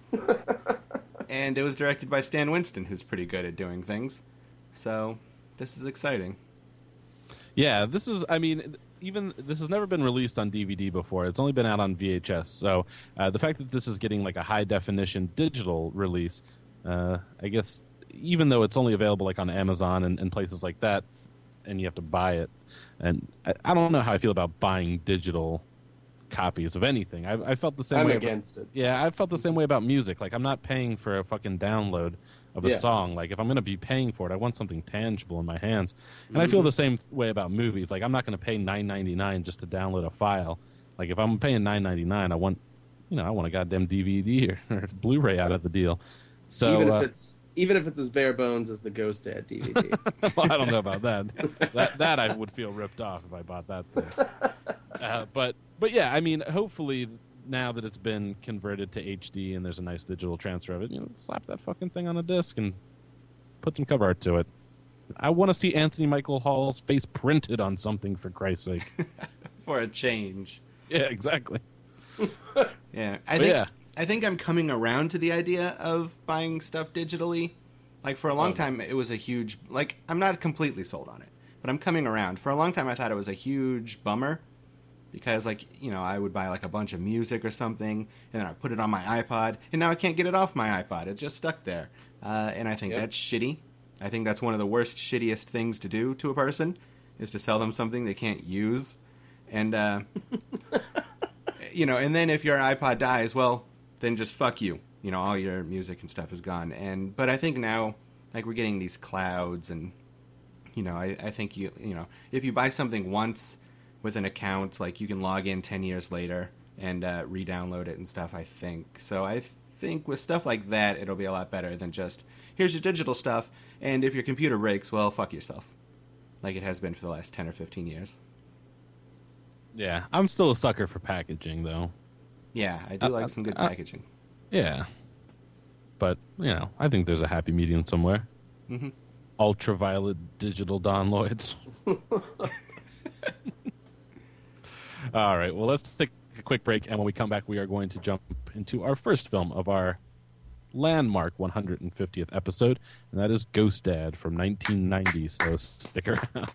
And it was directed by Stan Winston, who's pretty good at doing things. So, this is exciting. Yeah, this is, I mean, even, this has never been released on D V D before. It's only been out on V H S. So, uh, the fact that this is getting like a high-definition digital release, uh, I guess, even though it's only available like on Amazon and, and places like that, and you have to buy it, and I, I don't know how I feel about buying digital copies of anything. I, I felt the same I'm way against about, it. Yeah, I felt the same way about music. Like, I'm not paying for a fucking download of a Yeah. song. Like, if I'm going to be paying for it, I want something tangible in my hands. And I Mhm. feel the same way about movies. Like, I'm not going to pay nine ninety-nine just to download a file. Like, if I'm paying nine ninety-nine, I want, you know, I want a goddamn D V D or, or Blu-ray out of the deal. So even if uh, it's even if it's as bare bones as the Ghost Dad D V D. well, I don't know about that. that. That I would feel ripped off if I bought that thing. Uh, but but yeah, I mean, hopefully now that it's been converted to H D and there's a nice digital transfer of it, you know, slap that fucking thing on a disc and put some cover art to it. I want to see Anthony Michael Hall's face printed on something, for Christ's sake. For a change. Yeah, exactly. Yeah, I But think yeah. I think I'm coming around to the idea of buying stuff digitally. Like, for a long Oh. time, it was a huge... Like, I'm not completely sold on it, but I'm coming around. For a long time, I thought it was a huge bummer because, like, you know, I would buy, like, a bunch of music or something, and then I put it on my iPod, and now I can't get it off my iPod. It's just stuck there. Uh, and I think Yep. that's shitty. I think that's one of the worst, shittiest things to do to a person, is to sell them something they can't use. And, uh... you know, and then if your iPod dies, well, then just fuck you. You know, all your music and stuff is gone. And but I think now, like, we're getting these clouds, and you know, I, I think you you know, if you buy something once with an account, like, you can log in ten years later and uh, re-download it and stuff. I think so. I think with stuff like that, it'll be a lot better than just here's your digital stuff, and if your computer breaks, well, fuck yourself, like it has been for the last ten or fifteen years. Yeah, I'm still a sucker for packaging, though. Yeah, I do Uh, like uh, some good uh, packaging. Yeah. But, you know, I think there's a happy medium somewhere. Mm-hmm. Ultraviolet digital downloads. All right, well, let's take a quick break, and when we come back, we are going to jump into our first film of our landmark one hundred fiftieth episode, and that is Ghost Dad from nineteen ninety, so stick around.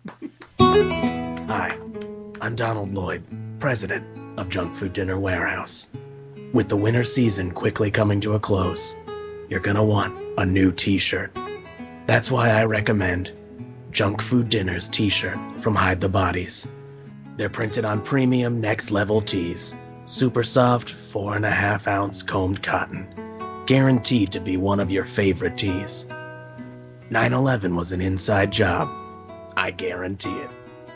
Hi, I'm Donald Lloyd, president of Junk Food Dinner Warehouse. With the winter season quickly coming to a close, you're gonna want a new t-shirt. That's why I recommend Junk Food Dinner's t-shirt from Hide the Bodies. They're printed on premium next level tees, super soft four and a half ounce combed cotton, guaranteed to be one of your favorite tees. nine eleven was an inside job. I guarantee it.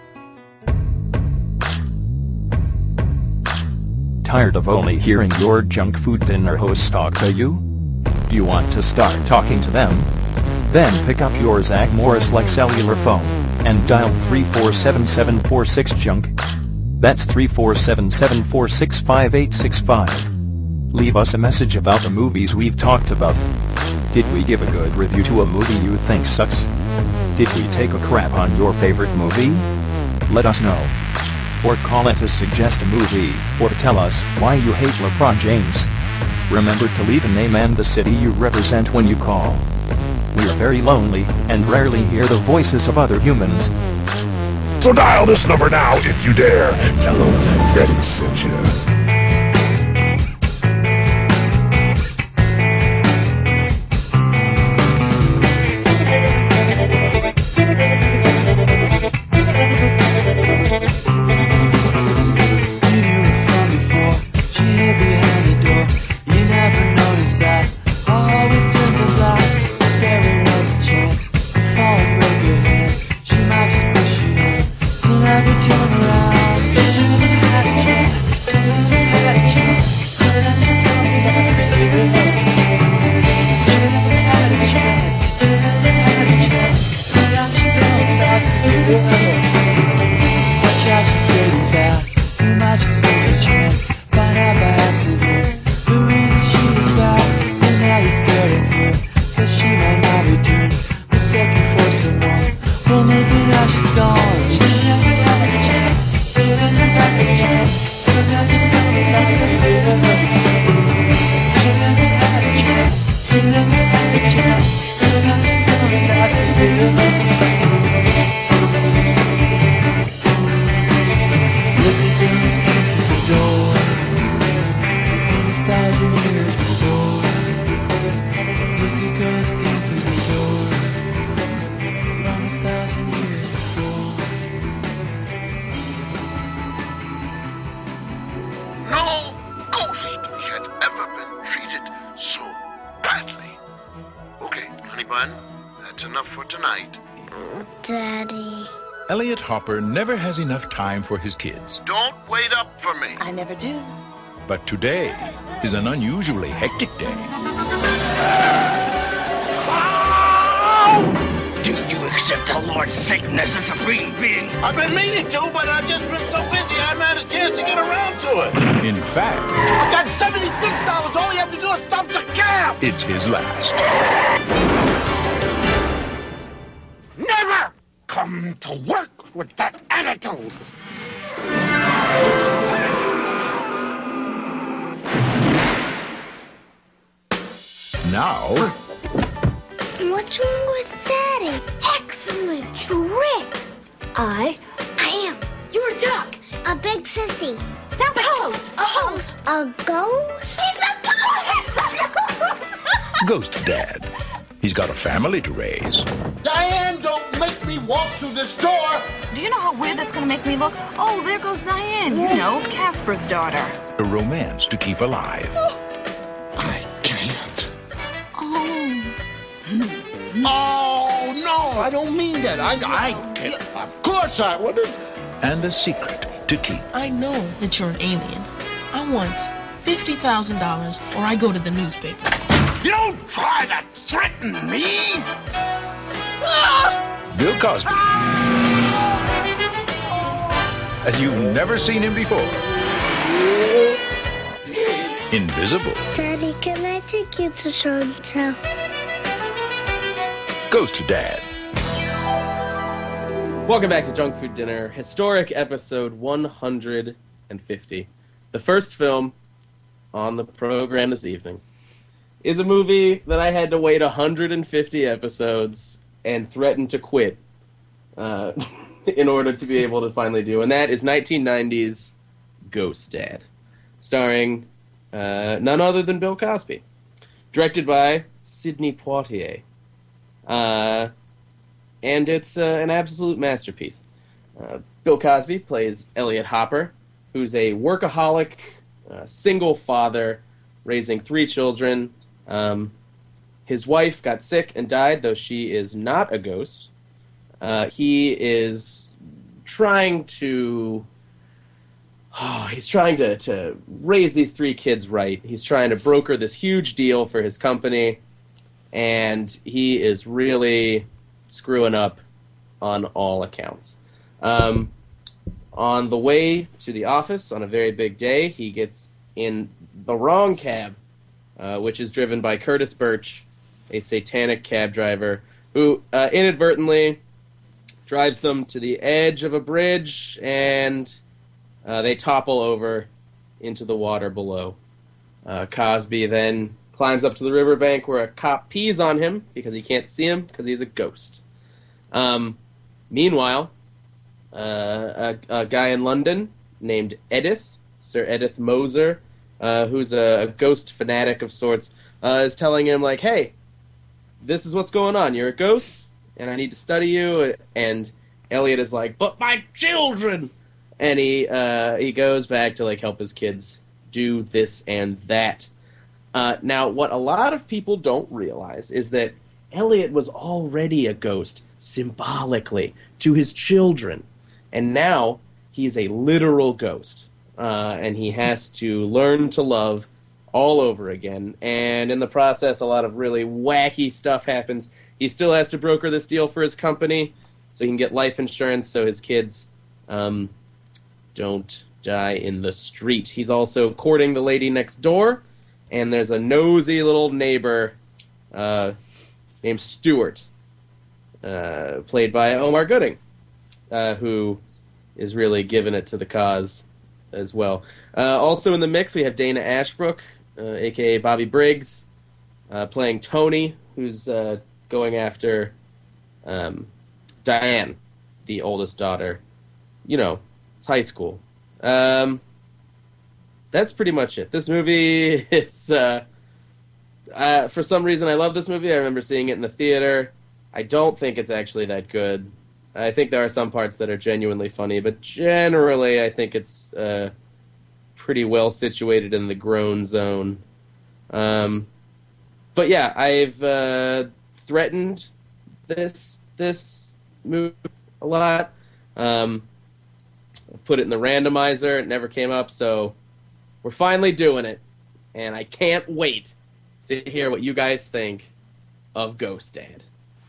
Tired of only hearing your Junk Food Dinner hosts talk to you? You want to start talking to them? Then pick up your Zach Morris-like cellular phone and dial three four seven seven four six junk. That's three four seven seven four six five eight six five. Leave us a message about the movies we've talked about. Did we give a good review to a movie you think sucks? Did we take a crap on your favorite movie? Let us know. Or call in to suggest a movie, or tell us why you hate LeBron James. Remember to leave a name and the city you represent when you call. We're very lonely and rarely hear the voices of other humans. So dial this number now if you dare. Tell them Eddie sent you. Elliot Hopper never has enough time for his kids. Don't wait up for me. I never do. But today is an unusually hectic day. Do you accept the Lord Satan as a supreme being? I've been meaning to, but I've just been so busy I haven't had a chance to get around to it. In fact, I've got seventy-six dollars. All you have to do is stop the cab. it's his last. Never come to work with that attitude. Now, What's wrong with Daddy? Excellent trick. I, I am your duck. A big sissy. Sounds like host. A host. A ghost. He's a ghost. Ghost Dad. He's got a family to raise. Diane, don't make me walk through this door. Do you know how weird that's going to make me look? Oh, there goes Diane. You know, Casper's daughter. A romance to keep alive. I can't. Oh. Oh, no, I don't mean that. I, I can't. Of course I wouldn't. And a secret to keep. I know that you're an alien. I want fifty thousand dollars or I go to the newspaper. You don't try to threaten me. Bill Cosby. As you've never seen him before. Invisible. Daddy, can I take you to show and tell? Ghost Dad. Welcome back to Junk Food Dinner, historic episode one hundred fifty. The first film on the program this evening is a movie that I had to wait one hundred fifty episodes and threaten to quit uh, in order to be able to finally do, and that is nineteen ninety's Ghost Dad, starring uh, none other than Bill Cosby, directed by Sidney Poitier. Uh, and it's uh, an absolute masterpiece. Uh, Bill Cosby plays Elliot Hopper, who's a workaholic, uh, single father, raising three children. Um, his wife got sick and died, though she is not a ghost. Uh, he is trying to... Oh, he's trying to, to raise these three kids right. He's trying to broker this huge deal for his company, and he is really screwing up on all accounts. Um, on the way to the office on a very big day, he gets in the wrong cab, uh, which is driven by Curtis Birch, a satanic cab driver, who uh, inadvertently drives them to the edge of a bridge, and uh, they topple over into the water below. Uh, Cosby then climbs up to the riverbank where a cop pees on him because he can't see him because he's a ghost. Um, meanwhile, uh, a, a guy in London named Edith, Sir Edith Moser, uh, who's a, a ghost fanatic of sorts, uh, is telling him, like, hey, this is what's going on. You're a ghost, and I need to study you. And Elliot is like, but my children! And he uh, he goes back to like help his kids do this and that. Uh, now, what a lot of people don't realize is that Elliot was already a ghost, symbolically, to his children. And now he's a literal ghost. Uh, and he has to learn to love all over again. And in the process, a lot of really wacky stuff happens. He still has to broker this deal for his company so he can get life insurance so his kids um, don't die in the street. He's also courting the lady next door. And there's a nosy little neighbor uh, named Stuart, uh, played by Omar Gooding, uh, who is really giving it to the cause as well. Uh, also in the mix, we have Dana Ashbrook, uh, a k a. Bobby Briggs, uh, playing Tony, who's uh, going after um, Diane, the oldest daughter. You know, it's high school. Um... That's pretty much it. This movie is, uh, uh, for some reason, I love this movie. I remember seeing it in the theater. I don't think it's actually that good. I think there are some parts that are genuinely funny, but generally, I think it's uh, pretty well situated in the groan zone. Um, but yeah, I've uh, threatened this this movie a lot. Um, I've put it in the randomizer. It never came up, so we're finally doing it, and I can't wait to hear what you guys think of Ghost Dad.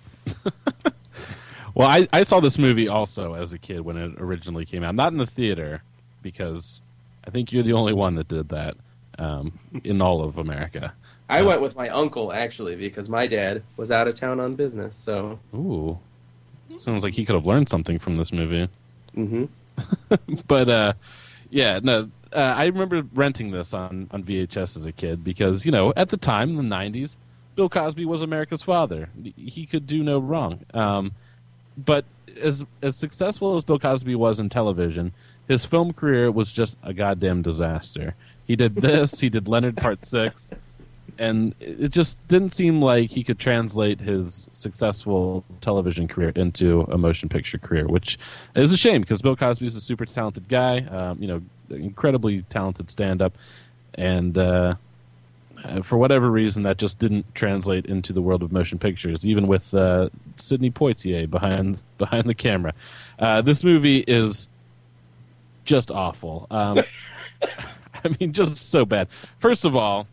Well, I, I saw this movie also as a kid when it originally came out. Not in the theater, because I think you're the only one that did that um, in all of America. I uh, went with my uncle, actually, because my dad was out of town on business. So, Ooh. Sounds like he could have learned something from this movie. Mm-hmm. But, uh, yeah, no... Uh, I remember renting this on, on V H S as a kid because, you know, at the time, in the nineties, Bill Cosby was America's father. He could do no wrong. Um, but as as successful as Bill Cosby was in television, his film career was just a goddamn disaster. He did this, he did Leonard Part six, and it just didn't seem like he could translate his successful television career into a motion picture career, which is a shame because Bill Cosby is a super talented guy, um, you know, incredibly talented stand-up, and uh, for whatever reason, that just didn't translate into the world of motion pictures, even with uh, Sidney Poitier behind behind the camera. Uh, this movie is just awful. Um, I mean, just so bad. First of all,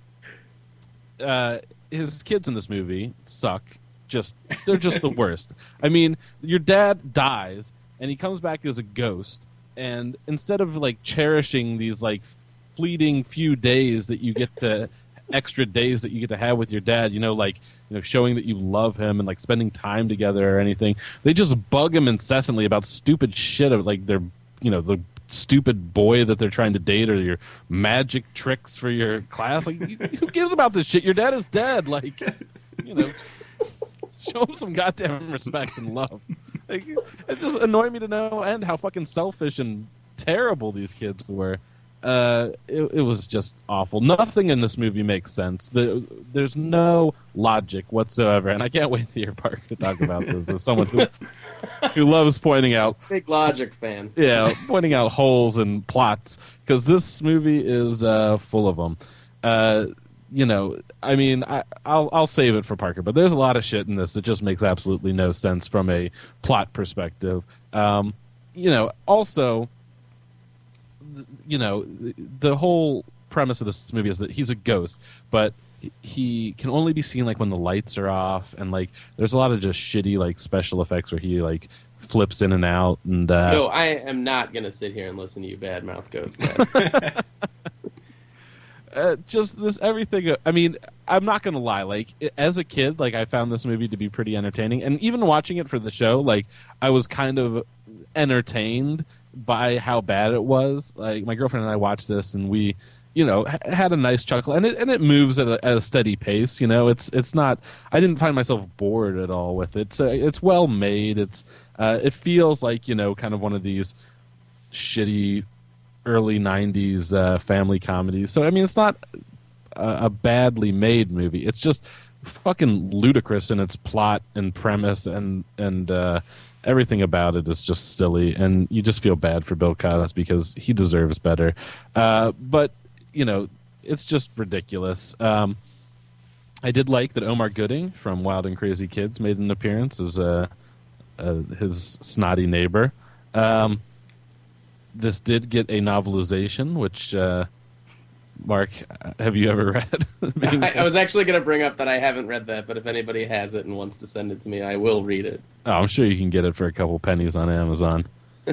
uh, his kids in this movie suck. Just they're just the worst. I mean, your dad dies, and he comes back as a ghost. And instead of like cherishing these like fleeting few days that you get to extra days that you get to have with your dad, you know, like, you know, showing that you love him and like spending time together or anything, they just bug him incessantly about stupid shit of like their, you know, the stupid boy that they're trying to date or your magic tricks for your class. Like, who gives about this shit? Your dad is dead. Like, you know, show him some goddamn respect and love. Like, it just annoyed me to no end how fucking selfish and terrible these kids were. Uh, it, it was just awful. Nothing in this movie makes sense. The, there's no logic whatsoever, and I can't wait to hear Parker to talk about this as someone who who loves pointing out big logic fan. Yeah, pointing out holes in plots because this movie is uh, full of them. Uh, you know, I mean, I, I'll I'll save it for Parker, but there's a lot of shit in this that just makes absolutely no sense from a plot perspective. Um, you know, also, you know, the whole premise of this movie is that he's a ghost, but he can only be seen like when the lights are off, and like there's a lot of just shitty like special effects where he like flips in and out. And uh, no, I am not gonna sit here and listen to you badmouth Ghost Dad. Uh, just this everything. I mean, I'm not gonna lie. Like as a kid, like I found this movie to be pretty entertaining, and even watching it for the show, like I was kind of entertained by how bad it was. Like my girlfriend and I watched this, and we you know, ha- had a nice chuckle, and it and it moves at a, at a steady pace. You know, it's it's not. I didn't find myself bored at all with it. So it's well made. It's uh, it feels like, you know, kind of one of these shitty early nineties uh, family comedies. So I mean, it's not a, a badly made movie. It's just fucking ludicrous in its plot and premise, and and uh, everything about it is just silly, and you just feel bad for Bill Cosby because he deserves better. Uh, but you know, it's just ridiculous. Um, I did like that Omar Gooding from Wild and Crazy Kids made an appearance as uh, uh, his snotty neighbor. Um, this did get a novelization, which, uh, Mark, have you ever read? I, I was actually going to bring up that I haven't read that, but if anybody has it and wants to send it to me, I will read it. Oh, I'm sure you can get it for a couple pennies on Amazon.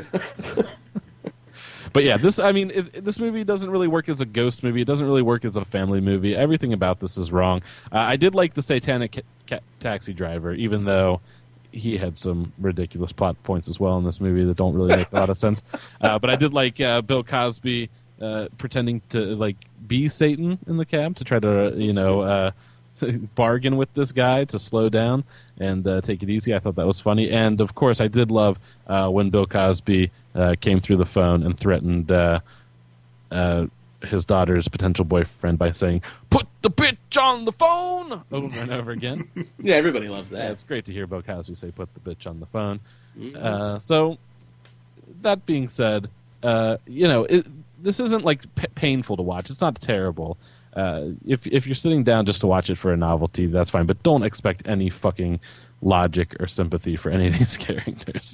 But yeah, this, I mean, it, this movie doesn't really work as a ghost movie. It doesn't really work as a family movie. Everything about this is wrong. Uh, I did like the satanic ca- ca- taxi driver, even though he had some ridiculous plot points as well in this movie that don't really make a lot of sense. Uh, but I did like uh, Bill Cosby uh, pretending to like be Satan in the cab to try to, you know, uh, bargain with this guy to slow down and uh, take it easy. I thought that was funny. And, of course, I did love uh, when Bill Cosby uh, came through the phone and threatened uh, uh, his daughter's potential boyfriend by saying, "Put the bitch on the phone!" over and over again. Yeah, everybody loves that. Yeah, it's great to hear Bill Cosby say, "Put the bitch on the phone." Mm-hmm. Uh, so, that being said, uh, you know, it, this isn't, like, p- painful to watch. It's not terrible. Uh, if if you're sitting down just to watch it for a novelty, that's fine. But don't expect any fucking logic or sympathy for any of these characters.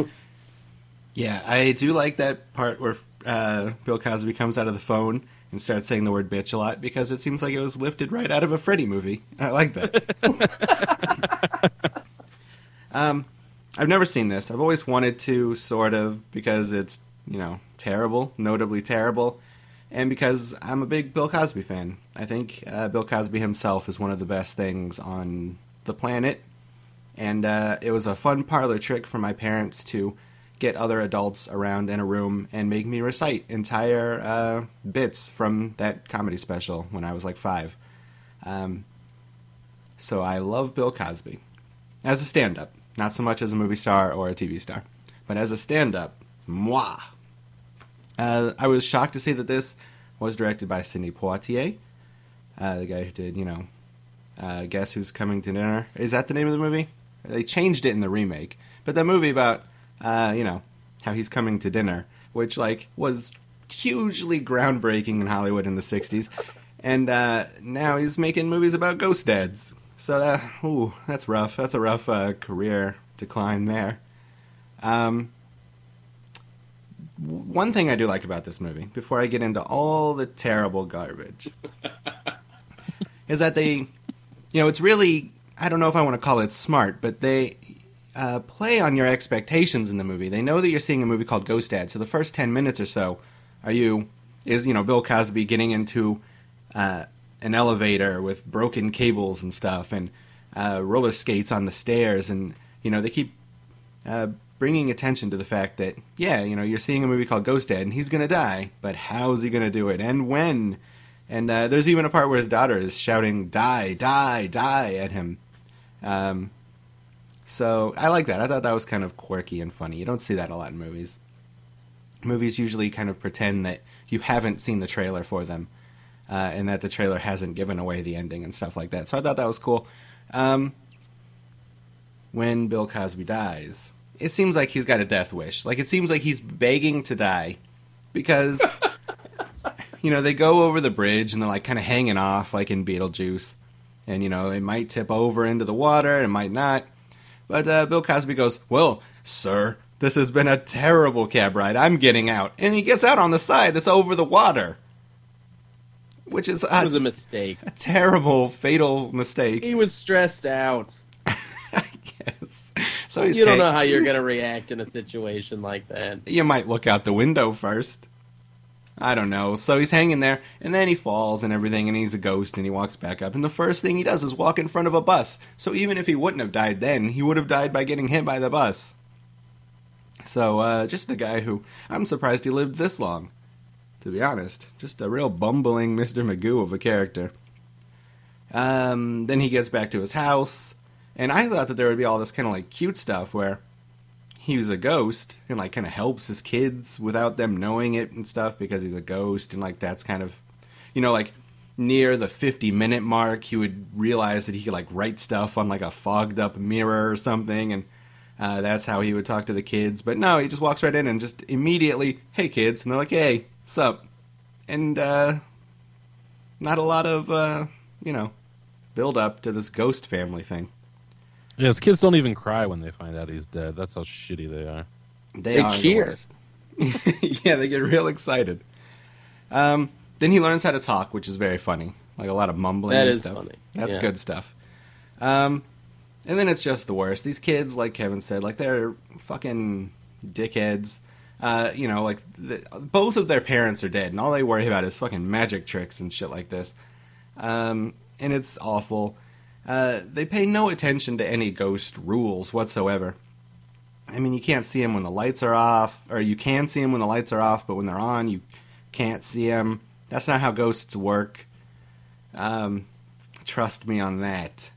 Yeah, I do like that part where uh, Bill Cosby comes out of the phone and starts saying the word bitch a lot, because it seems like it was lifted right out of a Freddy movie. I like that. um, I've never seen this. I've always wanted to, sort of, because it's, you know, terrible, notably terrible. And because I'm a big Bill Cosby fan. I think uh, Bill Cosby himself is one of the best things on the planet. And uh, it was a fun parlor trick for my parents to get other adults around in a room and make me recite entire uh, bits from that comedy special when I was like five. Um, so I love Bill Cosby. As a stand-up. Not so much as a movie star or a T V star. But as a stand-up, mwah! Uh, I was shocked to see that this was directed by Sidney Poitier, uh, the guy who did, you know, uh, Guess Who's Coming to Dinner. Is that the name of the movie? They changed it in the remake. But that movie about, uh, you know, how he's coming to dinner, which, like, was hugely groundbreaking in Hollywood in the sixties. And uh, now he's making movies about ghost dads. So, that, ooh, that's rough. That's a rough uh, career decline there. Um... One thing I do like about this movie, before I get into all the terrible garbage, is that they, you know, it's really, I don't know if I want to call it smart, but they uh, play on your expectations in the movie. They know that you're seeing a movie called Ghost Dad, so the first ten minutes or so are you, is, you know, Bill Cosby getting into uh, an elevator with broken cables and stuff, and uh, roller skates on the stairs, and, you know, they keep uh, bringing attention to the fact that, yeah, you know, you're seeing a movie called Ghost Dad, and he's going to die, but how's he going to do it, and when? And uh, there's even a part where his daughter is shouting, "Die, die, die," at him. Um, so I like that. I thought that was kind of quirky and funny. You don't see that a lot in movies. Movies usually kind of pretend that you haven't seen the trailer for them, uh, and that the trailer hasn't given away the ending and stuff like that. So I thought that was cool. Um, when Bill Cosby dies, it seems like he's got a death wish. Like, it seems like he's begging to die. Because, you know, they go over the bridge and they're, like, kind of hanging off, like in Beetlejuice. And, you know, it might tip over into the water, it might not. But uh, Bill Cosby goes, "Well, sir, this has been a terrible cab ride. I'm getting out." And he gets out on the side that's over the water. Which is... Uh, it was a mistake. A terrible, fatal mistake. He was stressed out. Yes. So he's you don't hang- know how you're going to react in a situation like that. You might look out the window first. I don't know. So he's hanging there, and then he falls and everything, and he's a ghost, and he walks back up. And the first thing he does is walk in front of a bus. So even if he wouldn't have died then, he would have died by getting hit by the bus. So uh, just a guy who, I'm surprised he lived this long. to be honest. Just a real bumbling Mister Magoo of a character. Um, then he gets back to his house, and I thought that there would be all this kind of like cute stuff where he was a ghost and like kind of helps his kids without them knowing it and stuff because he's a ghost, and like that's kind of, you know, like near the fifty minute mark he would realize that he could like write stuff on like a fogged up mirror or something, and uh, that's how he would talk to the kids. But no, he just walks right in and just immediately, hey kids, and they're like, hey, sup, and uh, not a lot of uh, you know, build up to this ghost family thing. Yeah, his kids don't even cry when they find out he's dead. That's how shitty they are. They, They are cheer. the worst. Yeah, they get real excited. Um, then he learns how to talk, which is very funny. Like a lot of mumbling That and is stuff. funny. That's Yeah. good stuff. Um, and then it's just the worst. These kids, like Kevin said, like they're fucking dickheads. Uh, you know, like the, both of their parents are dead, and all they worry about is fucking magic tricks and shit like this. Um, and it's awful. Uh, they pay no attention to any ghost rules whatsoever. I mean, you can't see them when the lights are off, or you can see them when the lights are off, but when they're on, you can't see them. That's not how ghosts work. Um, trust me on that.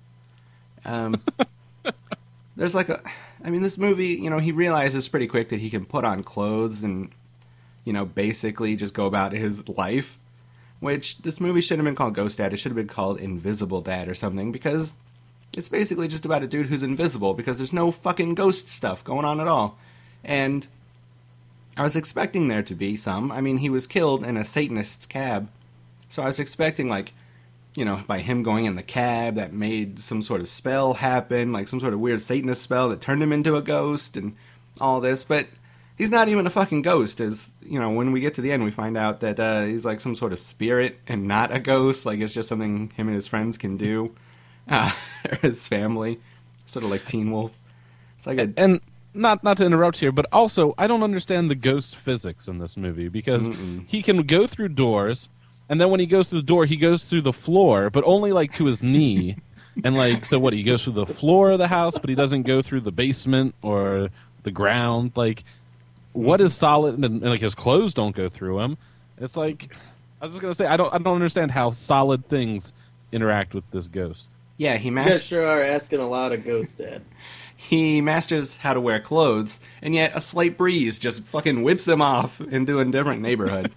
Um, there's like a, I mean, this movie, you know, he realizes pretty quick that he can put on clothes and, you know, basically just go about his life. Which, this movie should have been called Ghost Dad. It should have been called Invisible Dad or something, because it's basically just about a dude who's invisible, because there's no fucking ghost stuff going on at all. And I was expecting there to be some. I mean, he was killed in a Satanist's cab, so I was expecting, like, you know, by him going in the cab, that made some sort of spell happen, like some sort of weird Satanist spell that turned him into a ghost and all this, but he's not even a fucking ghost. As you know, when we get to the end, we find out that uh, he's like some sort of spirit and not a ghost. Like it's just something him and his friends can do, uh, or his family, sort of like Teen Wolf. It's like a And not not to interrupt here, but also I don't understand the ghost physics in this movie, because Mm-mm. he can go through doors, and then when he goes through the door, he goes through the floor, but only like to his knee. And like, so what? He goes through the floor of the house, but he doesn't go through the basement or the ground. Like, what is solid? And, and like his clothes don't go through him. It's like, I was just gonna say, I don't I don't understand how solid things interact with this ghost. yeah, he You masters. guys sure are asking a lot of Ghost Dad. He masters how to wear clothes, and yet a slight breeze just fucking whips him off into a different neighborhood.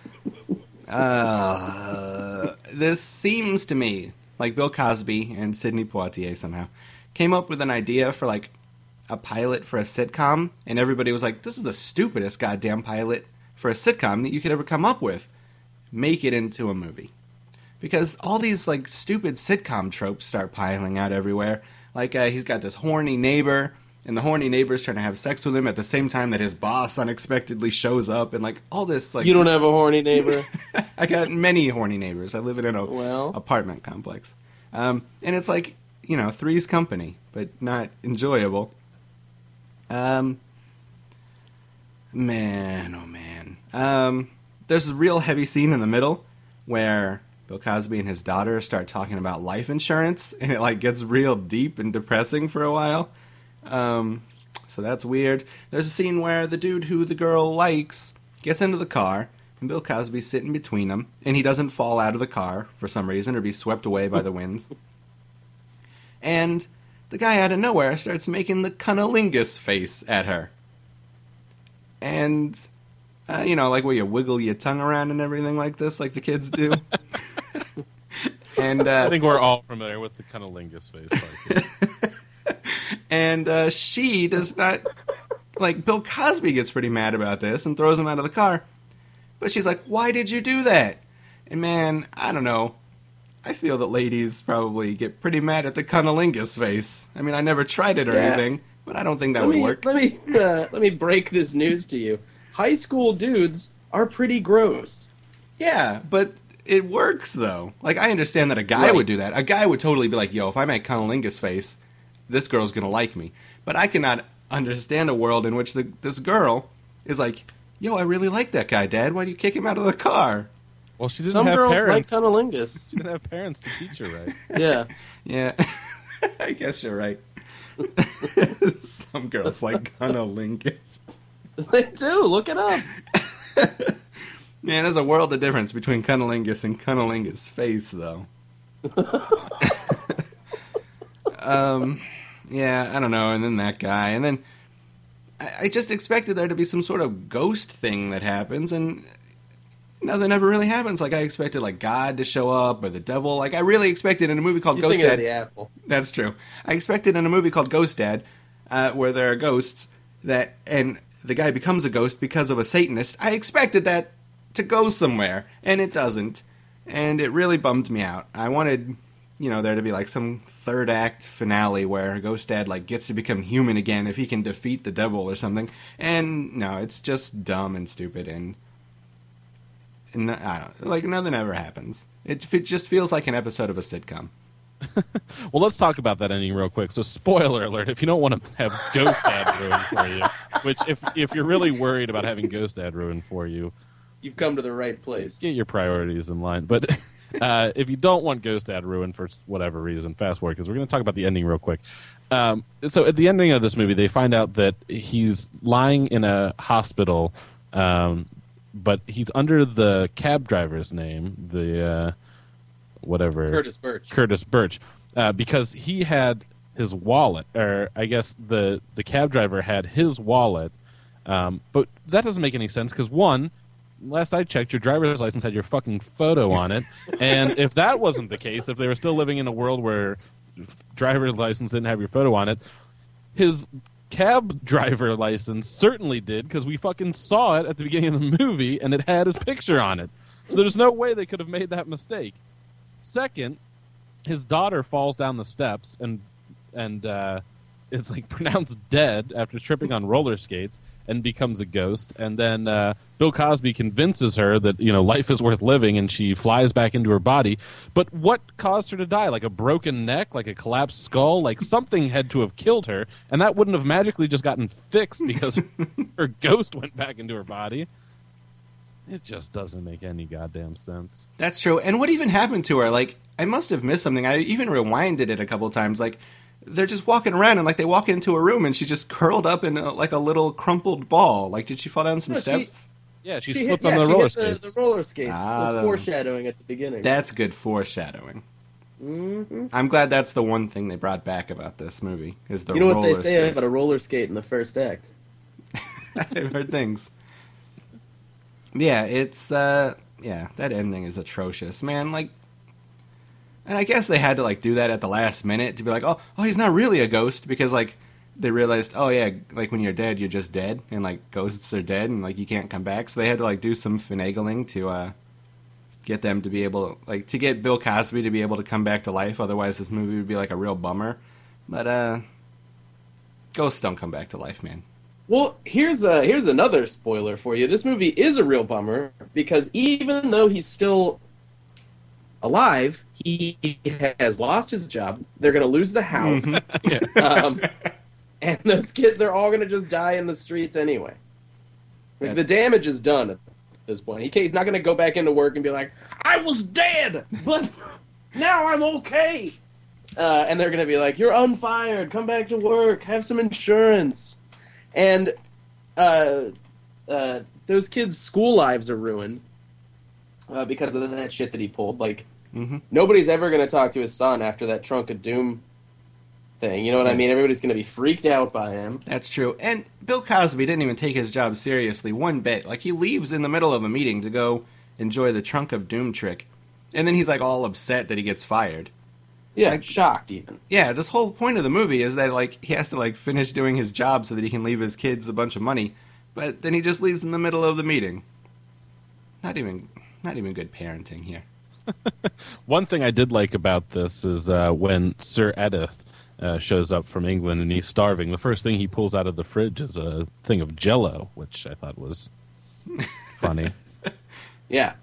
uh, this seems to me like Bill Cosby and Sidney Poitier somehow came up with an idea for like a pilot for a sitcom, and everybody was like, this is the stupidest goddamn pilot for a sitcom that you could ever come up with. Make it into a movie. Because all these like stupid sitcom tropes start piling out everywhere. Like uh, he's got this horny neighbor, and the horny neighbor's trying to have sex with him at the same time that his boss unexpectedly shows up, and like all this like You don't have a horny neighbor? I got many horny neighbors. I live in an Well. apartment complex. Um, and it's like, you know, Three's Company, but not enjoyable. Um, man, oh man. Um, there's a real heavy scene in the middle where Bill Cosby and his daughter start talking about life insurance, and it like gets real deep and depressing for a while. Um, so that's weird. There's a scene where the dude who the girl likes gets into the car, and Bill Cosby's sitting between them, and he doesn't fall out of the car for some reason or be swept away by the winds. And the guy out of nowhere starts making the cunnilingus face at her. And, uh, you know, like where you wiggle your tongue around and everything like this, like the kids do. and uh, I think we're all familiar with the cunnilingus face. Like, and uh, she does not, like, Bill Cosby gets pretty mad about this and throws him out of the car. But she's like, why did you do that? And man, I don't know. I feel that ladies probably get pretty mad at the cunnilingus face. I mean, I never tried it or Yeah. anything, but I don't think that let would me, work. Let me uh, let me break this news to you. High school dudes are pretty gross. Yeah, but it works, though. Like, I understand that a guy Right. would do that. A guy would totally be like, yo, if I make cunnilingus face, this girl's going to like me. But I cannot understand a world in which the, this girl is like, yo, I really like that guy, Dad. Why do you kick him out of the car? well, she didn't Some have girls parents. like cunnilingus. She didn't have parents to teach her right. Yeah. Yeah, I guess you're right. Some girls like cunnilingus. They do. Look it up. Man, there's a world of difference between Cunnilingus and Cunnilingus face, though. um, yeah, I don't know. And then that guy, and then I, I just expected there to be some sort of ghost thing that happens, and nothing ever really happens. Like I expected, like God to show up or the devil. Like I really expected in a movie called You're Ghost thinking Dad. of the apple. That's true. I expected in a movie called Ghost Dad, uh, where there are ghosts that, and the guy becomes a ghost because of a Satanist. I expected that to go somewhere, and it doesn't, and it really bummed me out. I wanted, you know, there to be like some third act finale where Ghost Dad like gets to become human again if he can defeat the devil or something. And no, it's just dumb and stupid, and, and I don't like nothing ever happens. It it just feels like an episode of a sitcom. Well, let's talk about that ending real quick. So, spoiler alert: if you don't want to have Ghost Dad ruined for you, which if if you're really worried about having Ghost Dad ruined for you, you've come to the right place. Get your priorities in line. But uh, if you don't want Ghost Dad ruined for whatever reason, fast forward because we're going to talk about the ending real quick. Um, so, at the ending of this movie, they find out that he's lying in a hospital, um, but he's under the cab driver's name. The uh, whatever Curtis Birch. Curtis Birch, uh, because he had his wallet, or I guess the the cab driver had his wallet, um, but that doesn't make any sense because one, last I checked, your driver's license had your fucking photo on it, and if that wasn't the case, if they were still living in a world where driver's license didn't have your photo on it, his cab driver license certainly did because we fucking saw it at the beginning of the movie and it had his picture on it. So there's no way they could have made that mistake. Second, his daughter falls down the steps and and uh, it's like pronounced dead after tripping on roller skates and becomes a ghost. And then uh, Bill Cosby convinces her that you know life is worth living, and she flies back into her body. But what caused her to die? Like a broken neck, like a collapsed skull, like something had to have killed her, and that wouldn't have magically just gotten fixed because her ghost went back into her body. It just doesn't make any goddamn sense. That's true. And what even happened to her? Like, I must have missed something. I even rewinded it a couple times. Like, they're just walking around, and like they walk into a room, and she just curled up in a, like a little crumpled ball. Like, did she fall down some No, she- steps? Yeah, she, She slipped hit- on yeah, the she roller hit the- skates. The roller skates. Ah, That's the- foreshadowing at the beginning. That's good foreshadowing. Mm-hmm. I'm glad that's the one thing they brought back about this movie is the You know what roller they say skates. about a roller skate in the first act? I've heard things. Yeah, it's uh yeah, that ending is atrocious, man. Like, and I guess they had to like do that at the last minute to be like, oh, oh, he's not really a ghost because like they realized, oh yeah, like when you're dead, you're just dead, and like ghosts are dead, and like you can't come back. So they had to like do some finagling to uh get them to be able to like to get Bill Cosby to be able to come back to life. Otherwise, this movie would be like a real bummer. But uh, ghosts don't come back to life, man. Well, here's a, here's another spoiler for you. This movie is a real bummer because even though he's still alive, he has lost his job. They're going to lose the house. um, and those kids, they're all going to just die in the streets anyway. Like, the damage is done at this point. He can't, he's not going to go back into work and be like, I was dead, but now I'm okay. Uh, and they're going to be like, you're unfired. Come back to work. Have some insurance. And uh, uh, those kids' school lives are ruined uh, because of that shit that he pulled. Like, mm-hmm. nobody's ever going to talk to his son after that Trunk of Doom thing. You know what I mean? Everybody's going to be freaked out by him. That's true. And Bill Cosby didn't even take his job seriously one bit. Like, he leaves in the middle of a meeting to go enjoy the Trunk of Doom trick. And then he's, like, all upset that he gets fired. Yeah, like, shocked even. Yeah, this whole point of the movie is that, like, he has to, like, finish doing his job so that he can leave his kids a bunch of money. But then he just leaves in the middle of the meeting. Not even, not even good parenting here. One thing I did like about this is uh, when Sir Edith uh, shows up from England and he's starving, the first thing he pulls out of the fridge is a thing of Jell-O, which I thought was funny. Yeah.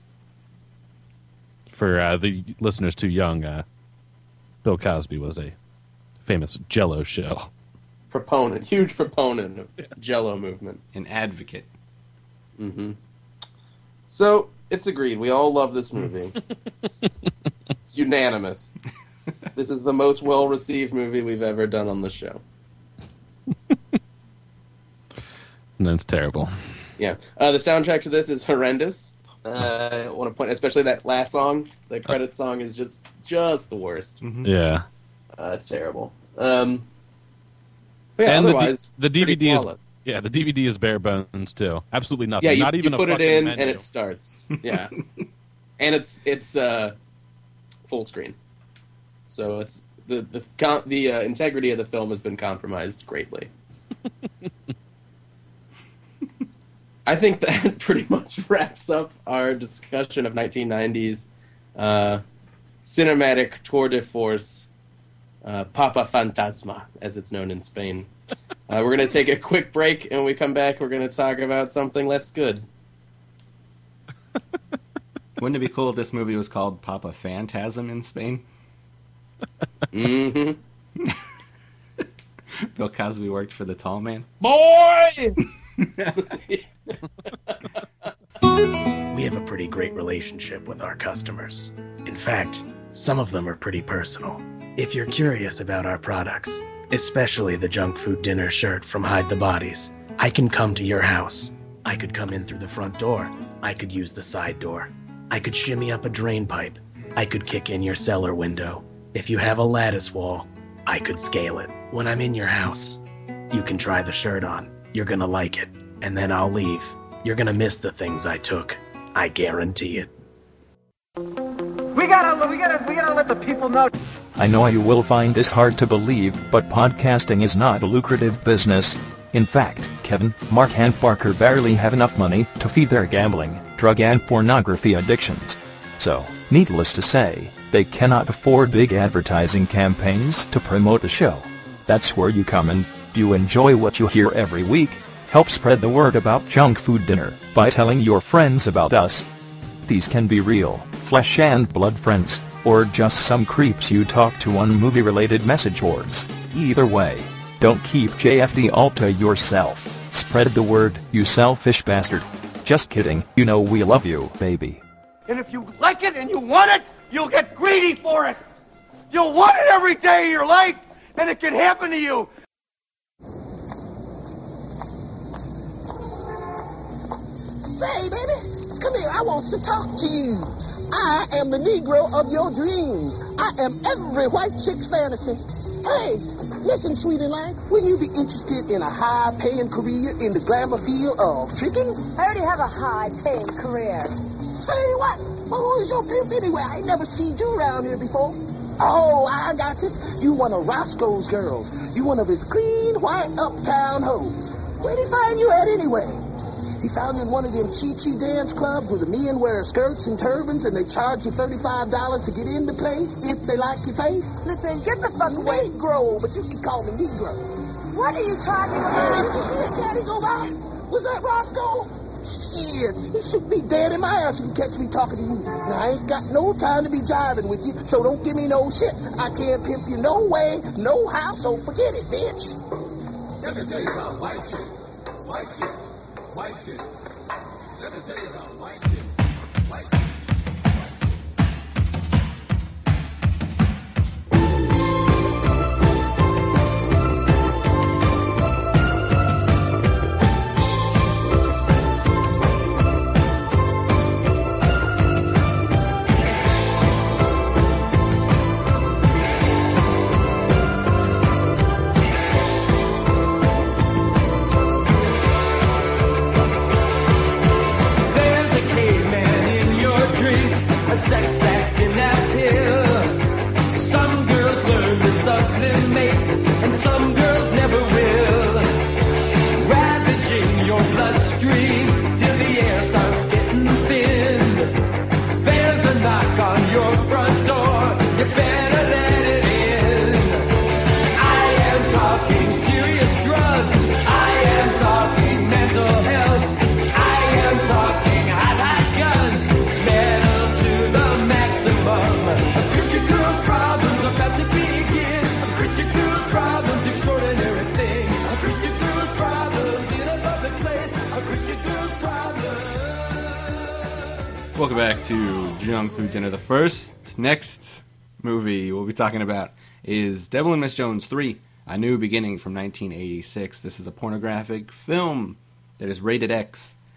For uh, the listeners too young, uh, Bill Cosby was a famous Jell-O show. Proponent, huge proponent of Jell-O movement. An advocate. Mm-hmm. So, it's agreed. We all love this movie. It's unanimous. This is the most well-received movie we've ever done on the show. And it's terrible. Yeah. Uh, the soundtrack to this is horrendous. Uh, I want to point, especially that last song. The credit song is just just the worst. Mm-hmm. Yeah. Uh, it's terrible. Um, but yeah, and otherwise, the, D- the D V D is flawless. yeah, the D V D is bare bones too. Absolutely nothing. Yeah, you, Not even you put a it in menu. and it starts. Yeah, and it's it's uh, full screen, so it's the the con- the uh, integrity of the film has been compromised greatly. I think that pretty much wraps up our discussion of nineteen nineties uh, cinematic tour de force, uh, Papa Fantasma, as it's known in Spain. Uh, we're going to take a quick break, and when we come back, we're going to talk about something less good. Wouldn't it be cool if this movie was called Papa Phantasm in Spain? Mm-hmm. Bill Cosby worked for the tall man. Boy! We have a pretty great relationship with our customers. In fact, some of them are pretty personal. If you're curious about our products, especially the junk food dinner shirt from Hide the Bodies, I can come to your house. I could come in through the front door. I could use the side door. I could shimmy up a drain pipe. I could kick in your cellar window. If you have a lattice wall, I could scale it. When I'm in your house, you can try the shirt on. You're gonna like it. And then I'll leave. You're gonna miss the things I took. I guarantee it. We gotta, we gotta, we gotta let the people know. I know you will find this hard to believe, but podcasting is not a lucrative business. In fact, Kevin, Mark and Parker barely have enough money to feed their gambling, drug and pornography addictions. So, needless to say, they cannot afford big advertising campaigns to promote the show. That's where you come in. You enjoy what you hear every week. Help spread the word about Junk Food Dinner by telling your friends about us. These can be real, flesh and blood friends, or just some creeps you talk to on movie-related message boards. Either way, don't keep J F D all to yourself. Spread the word, you selfish bastard. Just kidding, you know we love you, baby. And if you like it and you want it, you'll get greedy for it. You'll want it every day of your life, and it can happen to you. Say, baby, come here. I want to talk to you. I am the Negro of your dreams. I am every white chick's fantasy. Hey, listen, sweetie line, wouldn't you be interested in a high-paying career in the glamour field of tricking? I already have a high-paying career. Say what? Well, who is your pimp anyway? I ain't never seen you around here before. Oh, I got it. You one of Roscoe's girls. You one of his clean, white, uptown hoes. Where'd he find you at anyway? He found you in one of them cheap-cheap dance clubs where the men wear skirts and turbans and they charge you thirty-five dollars to get in the place if they like your face? Listen, get the fuck away. Negro, but you can call me Negro. What are you talking Hey, about? did you see that caddy go by? Was that Roscoe? Shit, he should be dead in my ass if he catch me talking to you. Now, I ain't got no time to be jiving with you, so don't give me no shit. I can't pimp you no way, no how, so forget it, bitch. Let me tell you about white chicks. White chicks. White chicks. Let me tell you about white chicks. White chicks. Welcome back to Junk Food Dinner. The first, next movie we'll be talking about is Devil and Miss Jones three, A New Beginning from nineteen eighty-six. This is a pornographic film that is rated X.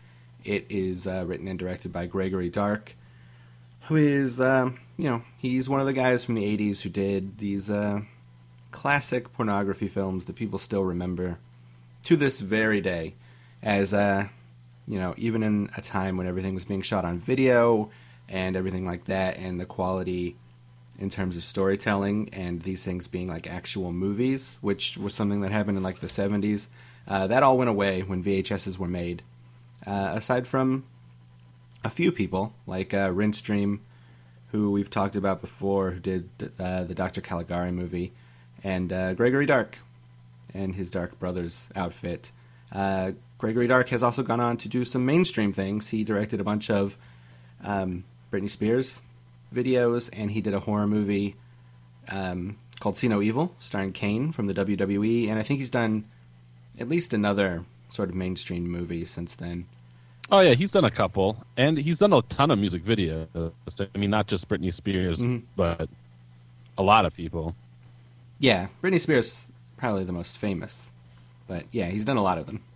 It is uh, written and directed by Gregory Dark, who is, um, you know, he's one of the guys from the eighties who did these uh, classic pornography films that people still remember to this very day. As, uh, you know, even in a time when everything was being shot on video and everything like that, and the quality in terms of storytelling and these things being like actual movies, which was something that happened in like the seventies, uh, that all went away when V H Ses were made. Uh, aside from a few people, like uh, Rinstream, who we've talked about before, who did uh, the Doctor Caligari movie, and uh, Gregory Dark and his Dark Brothers outfit. Uh, Gregory Dark has also gone on to do some mainstream things. He directed a bunch of um, Britney Spears videos, and he did a horror movie um, called See No Evil, starring Kane from the W W E, and I think he's done at least another sort of mainstream movie since then. Oh, yeah, he's done a couple, and he's done a ton of music videos. I mean, not just Britney Spears, mm-hmm. but a lot of people. Yeah, Britney Spears probably the most famous, but yeah, he's done a lot of them.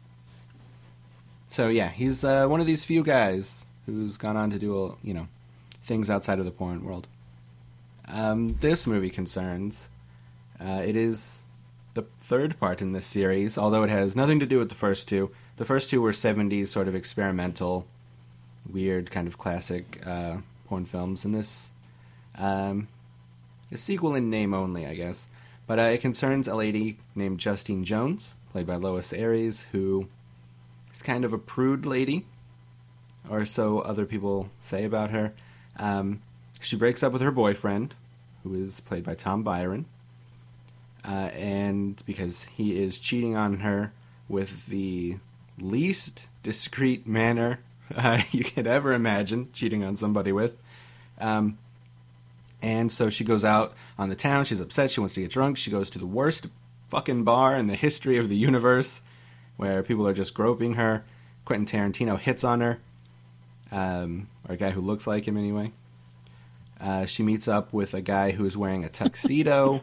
So yeah, he's uh, one of these few guys who's gone on to do, you know, things outside of the porn world. Um, this movie concerns, uh, it is the third part in this series, although it has nothing to do with the first two. The first two were seventies sort of experimental, weird kind of classic uh, porn films, and this um, a sequel in name only, I guess. But uh, it concerns a lady named Justine Jones, played by Lois Aries, who is kind of a prude lady, or so other people say about her. Um, she breaks up with her boyfriend, who is played by Tom Byron, uh, and because he is cheating on her with the least discreet manner uh, you could ever imagine cheating on somebody with. Um, and so she goes out on the town. She's upset. She wants to get drunk. She goes to the worst fucking bar in the history of the universe, where people are just groping her. Quentin Tarantino hits on her, um, or a guy who looks like him anyway. Uh, she meets up with a guy who's wearing a tuxedo.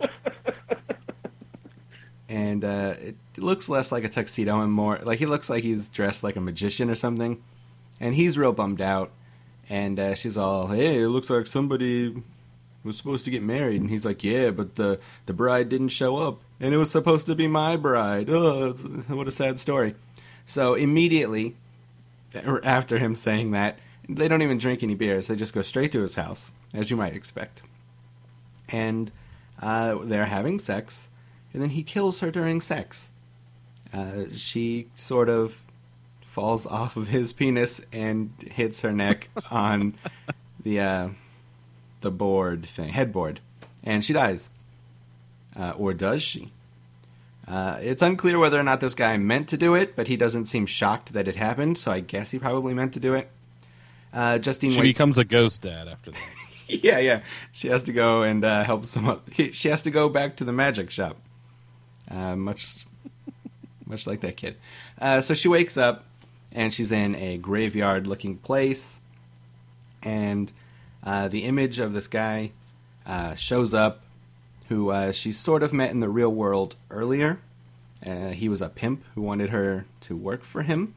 And uh, it looks less like a tuxedo and more like he looks like he's dressed like a magician or something. And he's real bummed out. And uh, she's all, hey, it looks like somebody was supposed to get married. And he's like, yeah, but the, the bride didn't show up. And it was supposed to be my bride. Oh, what a sad story. So immediately after him saying that, they don't even drink any beers. They just go straight to his house, as you might expect. And uh, they're having sex. And then he kills her during sex. Uh, she sort of falls off of his penis and hits her neck on the uh, the board thing, headboard, and she dies. Uh, or does she? Uh, it's unclear whether or not this guy meant to do it, but he doesn't seem shocked that it happened, so I guess he probably meant to do it. Uh, Justine she Wait- becomes a ghost dad after that. yeah, yeah. She has to go and uh, help someone. She has to go back to the magic shop. Uh, much, much like that kid. Uh, so she wakes up, and she's in a graveyard-looking place, and uh, the image of this guy uh, shows up, who uh, she sort of met in the real world earlier. Uh, he was a pimp who wanted her to work for him,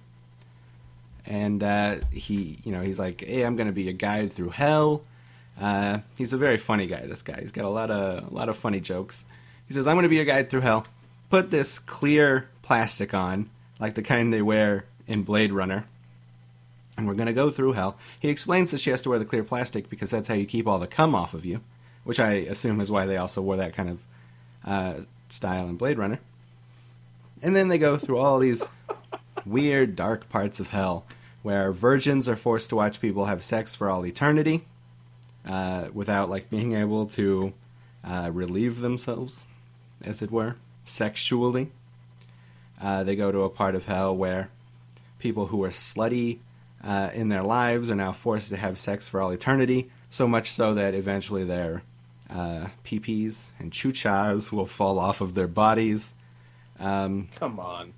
and uh, he, you know, he's like, "Hey, I'm going to be your guide through hell." Uh, he's a very funny guy. This guy, he's got a lot of a lot of funny jokes. He says, "I'm going to be your guide through hell. Put this clear plastic on, like the kind they wear in Blade Runner, and we're going to go through hell." He explains that she has to wear the clear plastic because that's how you keep all the cum off of you, which I assume is why they also wore that kind of uh, style in Blade Runner. And then they go through all these weird, dark parts of hell, where virgins are forced to watch people have sex for all eternity, uh, without like being able to uh, relieve themselves, as it were, sexually. Uh, they go to a part of hell where people who are slutty uh, in their lives are now forced to have sex for all eternity, so much so that eventually their uh, pee-pees and choo-chas will fall off of their bodies. Um, Come on.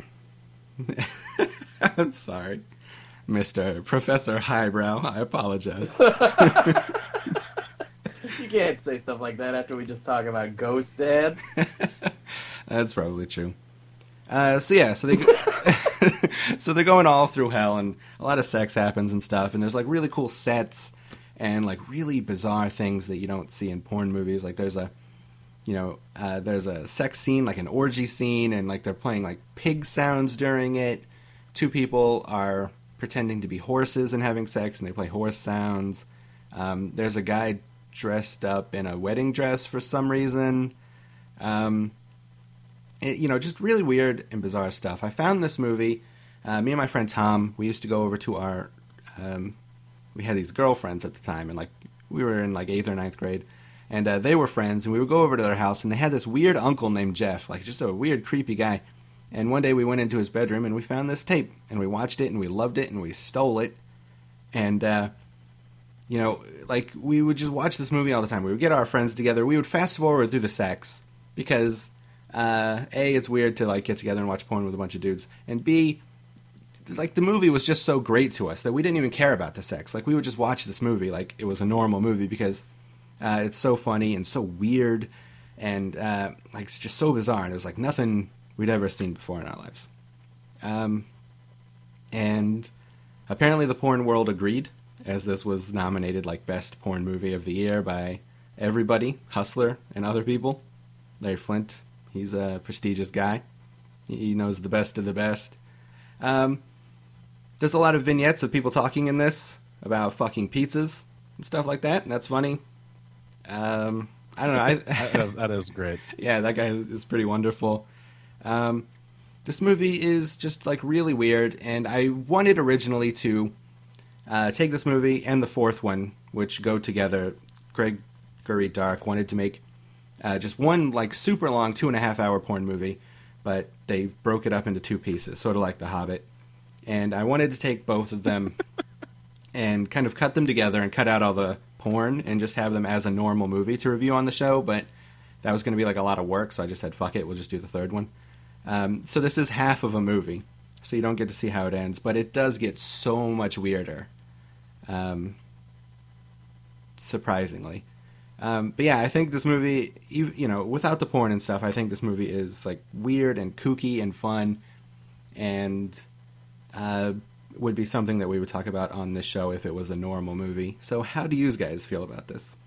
I'm sorry, Mister Professor Highbrow. I apologize. You can't say stuff like that after we just talk about Ghost Dad. That's probably true. Uh, so yeah, so they go, So they're going all through hell, and a lot of sex happens and stuff, and there's like really cool sets and like really bizarre things that you don't see in porn movies. Like there's a, you know, uh, there's a sex scene, like an orgy scene, and like they're playing like pig sounds during it. Two people are pretending to be horses and having sex, and they play horse sounds. Um, there's a guy dressed up in a wedding dress for some reason. Um, it, you know, just really weird and bizarre stuff. I found this movie. Uh, me and my friend Tom, we used to go over to our, um, we had these girlfriends at the time, and like we were in like eighth or ninth grade, and uh, they were friends, and we would go over to their house, and they had this weird uncle named Jeff, like just a weird, creepy guy. And one day we went into his bedroom, and we found this tape, and we watched it, and we loved it, and we stole it, and uh, you know, like we would just watch this movie all the time. We would get our friends together. We would fast forward through the sex because uh, A, it's weird to like get together and watch porn with a bunch of dudes, and B, like the movie was just so great to us that we didn't even care about the sex. Like we would just watch this movie like it was a normal movie because uh, it's so funny and so weird and uh, like it's just so bizarre, and it was like nothing we'd ever seen before in our lives. Um, and apparently the porn world agreed, as this was nominated like best porn movie of the year by everybody, Hustler and other people. Larry Flint, he's a prestigious guy. He knows the best of the best. Um, there's a lot of vignettes of people talking in this about fucking pizzas and stuff like that, and that's funny. Um, I don't know. I, that, that is great. Yeah, that guy is pretty wonderful. Um, this movie is just like really weird, and I wanted originally to uh, take this movie and the fourth one, which go together. Gregory Dark wanted to make uh, just one like super long two and a half hour porn movie, but they broke it up into two pieces, sort of like The Hobbit. And I wanted to take both of them and kind of cut them together and cut out all the porn and just have them as a normal movie to review on the show, but that was going to be like a lot of work, so I just said, fuck it, we'll just do the third one. Um, so this is half of a movie, so you don't get to see how it ends, but it does get so much weirder, um, surprisingly. Um, but yeah, I think this movie, you, you know, without the porn and stuff, I think this movie is like weird and kooky and fun, and uh, would be something that we would talk about on this show if it was a normal movie. So how do you guys feel about this?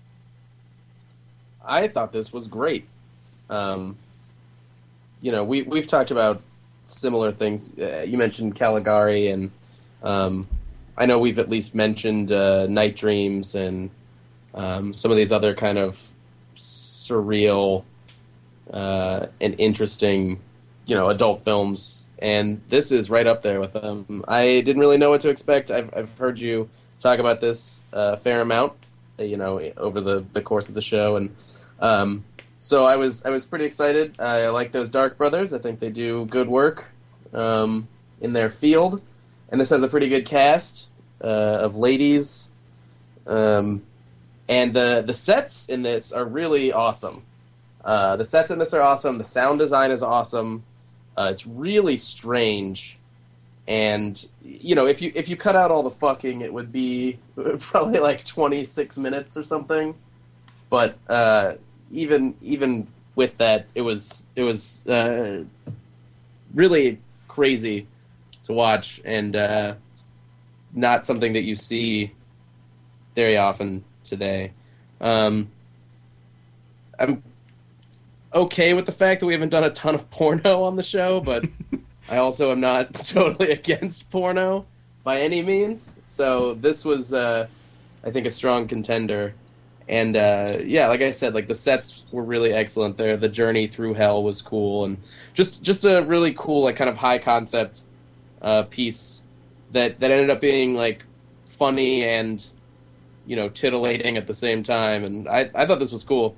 I thought this was great. Um, you know, we, we've talked about similar things. Uh, you mentioned Caligari, and um, I know we've at least mentioned uh, Night Dreams and um, some of these other kind of surreal uh, and interesting, you know, adult films. And this is right up there with them. I didn't really know what to expect. I've, I've heard you talk about this a uh, fair amount, you know, over the, the course of the show, and um, so I was I was pretty excited. I like those Dark brothers. I think they do good work um, in their field, and this has a pretty good cast uh, of ladies, um, and the the sets in this are really awesome. Uh, the sets in this are awesome. The sound design is awesome. Uh, it's really strange, and you know, if you if you cut out all the fucking, it would be probably like twenty-six minutes or something. But uh, even even with that, it was it was uh, really crazy to watch, and uh, not something that you see very often today. Um, I'm okay with the fact that we haven't done a ton of porno on the show, but I also am not totally against porno by any means. So this was, uh, I think, a strong contender. And uh, yeah, like I said, like the sets were really excellent there. The journey through hell was cool, and just just a really cool, like kind of high concept uh, piece that that ended up being like funny and, you know, titillating at the same time. And I I thought this was cool.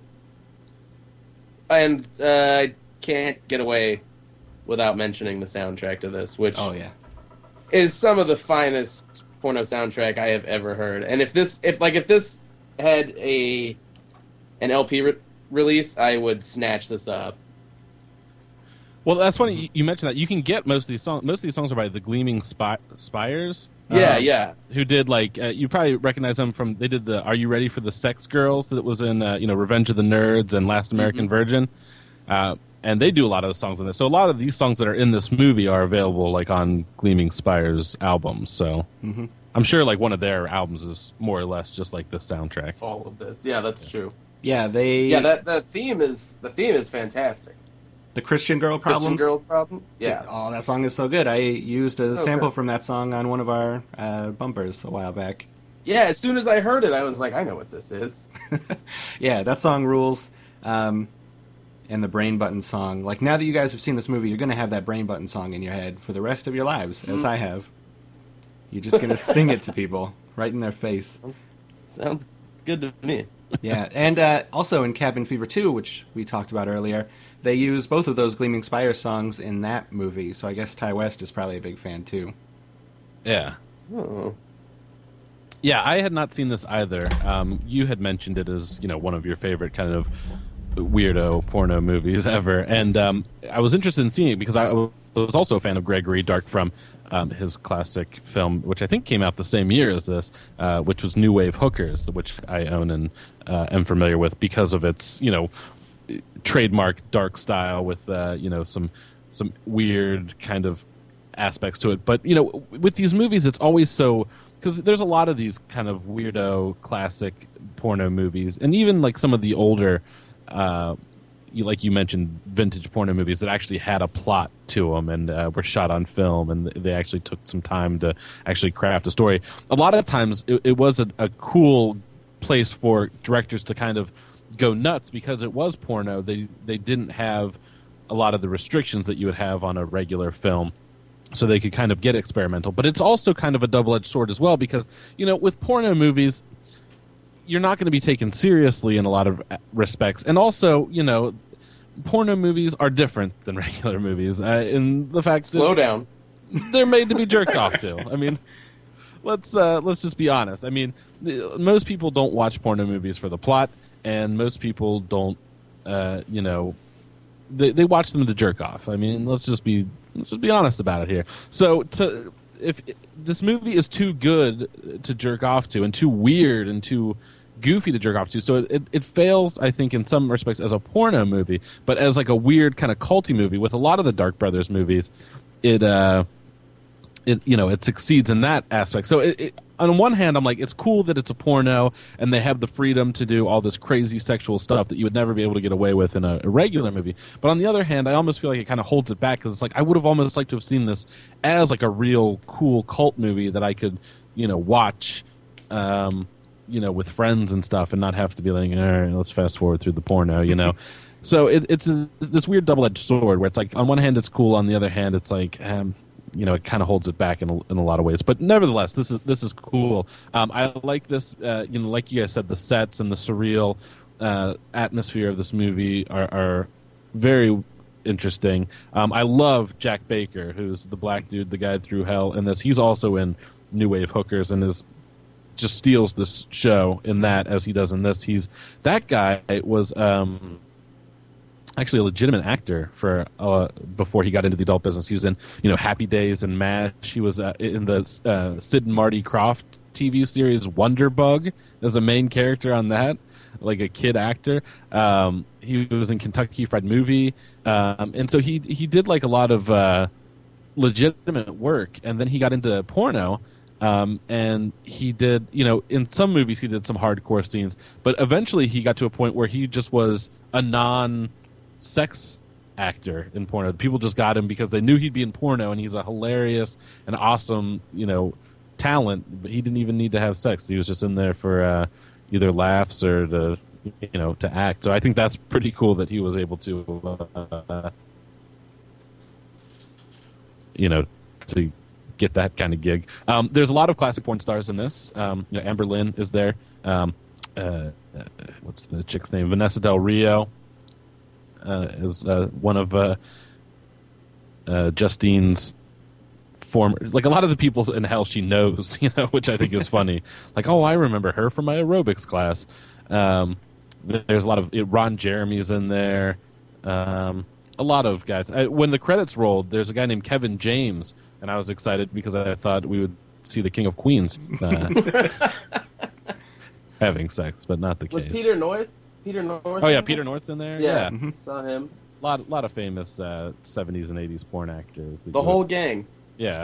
And uh, I can't get away without mentioning the soundtrack to this, which oh yeah, is some of the finest porno soundtrack I have ever heard. And if this, if like if this had a an L P re- release, I would snatch this up. Well, that's funny you mentioned that. You can get most of these songs. Most of these songs are by the Gleaming Spy- Spires. Yeah, um, yeah. Who did like uh, you probably recognize them from? They did the "Are You Ready for the Sex Girls" that was in uh, you know Revenge of the Nerds and Last American mm-hmm. Virgin. Uh, and they do a lot of the songs in this. So a lot of these songs that are in this movie are available like on Gleaming Spire's albums. So mm-hmm. I'm sure like one of their albums is more or less just like the soundtrack. All of this, yeah, that's true. Yeah, they. Yeah, that that theme is the theme is fantastic. The Christian Girl Problems. Christian Girl's Problem. Yeah. Oh, that song is so good. I used a So sample good. from that song on one of our uh, bumpers a while back. Yeah, as soon as I heard it, I was like, I know what this is. Yeah, that song rules. Um, and the Brain Button song. Like, now that you guys have seen this movie, you're going to have that Brain Button song in your head for the rest of your lives, as Mm. I have. You're just going to sing it to people right in their face. Sounds good to me. Yeah, and uh, also in Cabin Fever two, which we talked about earlier, they use both of those Gleaming Spire songs in that movie, so I guess Ty West is probably a big fan, too. Yeah. Oh. Yeah, I had not seen this either. Um, you had mentioned it as, you know, one of your favorite kind of weirdo porno movies ever, and um, I was interested in seeing it because I was also a fan of Gregory Dark from um, his classic film, which I think came out the same year as this, uh, which was New Wave Hookers, which I own and uh, am familiar with because of its, you know, trademark dark style with, uh, you know, some some weird kind of aspects to it. But, you know, with these movies, it's always so... Because there's a lot of these kind of weirdo classic porno movies, and even like some of the older, uh, you, like you mentioned, vintage porno movies that actually had a plot to them and uh, were shot on film, and they actually took some time to actually craft a story. A lot of times, it, it was a, a cool place for directors to kind of go nuts because it was porno. They they didn't have a lot of the restrictions that you would have on a regular film. So they could kind of get experimental. But it's also kind of a double-edged sword as well because, you know, with porno movies, you're not going to be taken seriously in a lot of respects. And also, you know, porno movies are different than regular movies. Uh, in the fact Slow that down. They're made to be jerked off to. I mean, let's uh, let's just be honest. I mean, most people don't watch porno movies for the plot, and most people don't, uh, you know, they, they watch them to jerk off. I mean, let's just be... Let's just be honest about it here. So, to, if this movie is too good to jerk off to, and too weird and too goofy to jerk off to, so it, it fails, I think, in some respects as a porno movie, but as like a weird kind of culty movie. With a lot of the Dark Brothers movies, it uh, it you know it succeeds in that aspect. So, it, it, on one hand, I'm like, it's cool that it's a porno and they have the freedom to do all this crazy sexual stuff that you would never be able to get away with in a, a regular movie. But on the other hand, I almost feel like it kind of holds it back because it's like I would have almost liked to have seen this as like a real cool cult movie that I could, you know, watch, um, you know, with friends and stuff and not have to be like, all right, let's fast forward through the porno, you know. So it, it's a, this weird double-edged sword where it's like on one hand it's cool, on the other hand it's like, um, you know, it kind of holds it back in a, in a lot of ways. But nevertheless, this is this is cool. Um, I like this. Uh, you know, like you guys said, the sets and the surreal uh, atmosphere of this movie are, are very interesting. Um, I love Jack Baker, who's the black dude, the guy through hell in this. He's also in New Wave Hookers and is just steals this show in that as he does in this. He's that guy was. Um, actually a legitimate actor for uh, before he got into the adult business. He was in, you know, Happy Days and MASH. He was uh, in the uh, Sid and Marty Krofft T V series Wonder Bug as a main character on that, like a kid actor. Um, he was in Kentucky Fried Movie. Um, and so he he did like a lot of uh, legitimate work. And then he got into porno. Um, and he did, you know, in some movies he did some hardcore scenes. But eventually he got to a point where he just was a non- sex actor in porno. People just got him because they knew he'd be in porno, and he's a hilarious and awesome, you know, talent. But he didn't even need to have sex. He was just in there for uh, either laughs or to, you know, to act. So I think that's pretty cool that he was able to, uh, you know, to get that kind of gig. Um, there's a lot of classic porn stars in this. Um, you know, Amber Lynn is there. Um, uh, uh, what's the chick's name? Vanessa Del Rio. Uh, is uh, one of uh, uh, Justine's former, like a lot of the people in hell she knows, you know, which I think is funny. Like, oh, I remember her from my aerobics class. Um, there's a lot of Ron Jeremy's in there. Um, a lot of guys. I, when the credits rolled, there's a guy named Kevin James, and I was excited because I thought we would see the King of Queens uh, having sex, but not the Was case. Peter North? Peter North. Oh yeah, Peter North's in there. Yeah, yeah. saw him. lot, lot of famous uh, seventies and eighties porn actors. The whole gang. Yeah.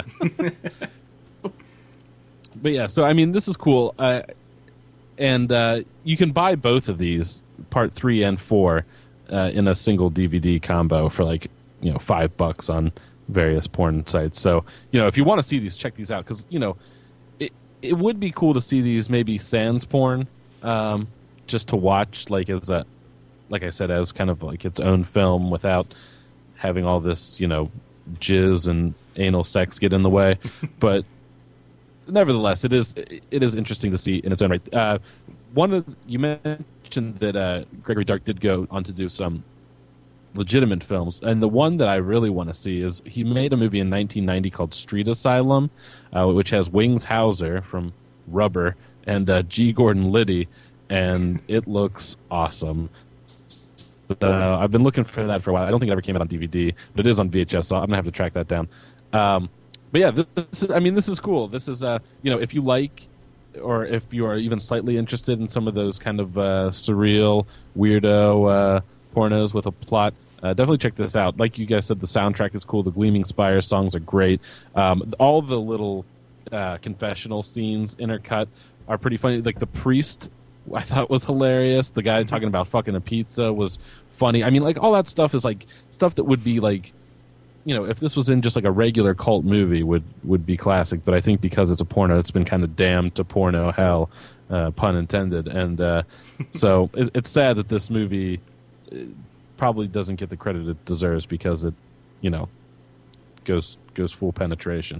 But yeah, so I mean, this is cool, uh, and uh, you can buy both of these, part three and four, uh, in a single D V D combo for like you know five bucks on various porn sites. So you know, if you want to see these, check these out because you know it it would be cool to see these maybe sans porn, um, just to watch like as a like I said as kind of like its own film without having all this you know jizz and anal sex get in the way, but. Nevertheless, it is it is interesting to see in its own right. Uh, one of you mentioned that uh, Gregory Dark did go on to do some legitimate films, and the one that I really want to see is he made a movie in nineteen ninety called Street Asylum, uh, which has Wings Hauser from Rubber and uh, G. Gordon Liddy, and it looks awesome. Uh, I've been looking for that for a while. I don't think it ever came out on D V D, but it is on V H S, so I'm gonna have to track that down. Um, But yeah, this is, I mean, this is cool. This is, uh, you know, if you like, or if you are even slightly interested in some of those kind of uh, surreal, weirdo uh, pornos with a plot, uh, definitely check this out. Like you guys said, the soundtrack is cool. The Gleaming Spire songs are great. Um, all the little uh, confessional scenes intercut are pretty funny. Like the priest, I thought was hilarious. The guy talking about fucking a pizza was funny. I mean, like all that stuff is like stuff that would be like, you know, if this was in just like a regular cult movie, would would be classic. But I think because it's a porno, it's been kind of damned to porno hell, uh, pun intended. And uh, so it, it's sad that this movie probably doesn't get the credit it deserves because it, you know, goes goes full penetration.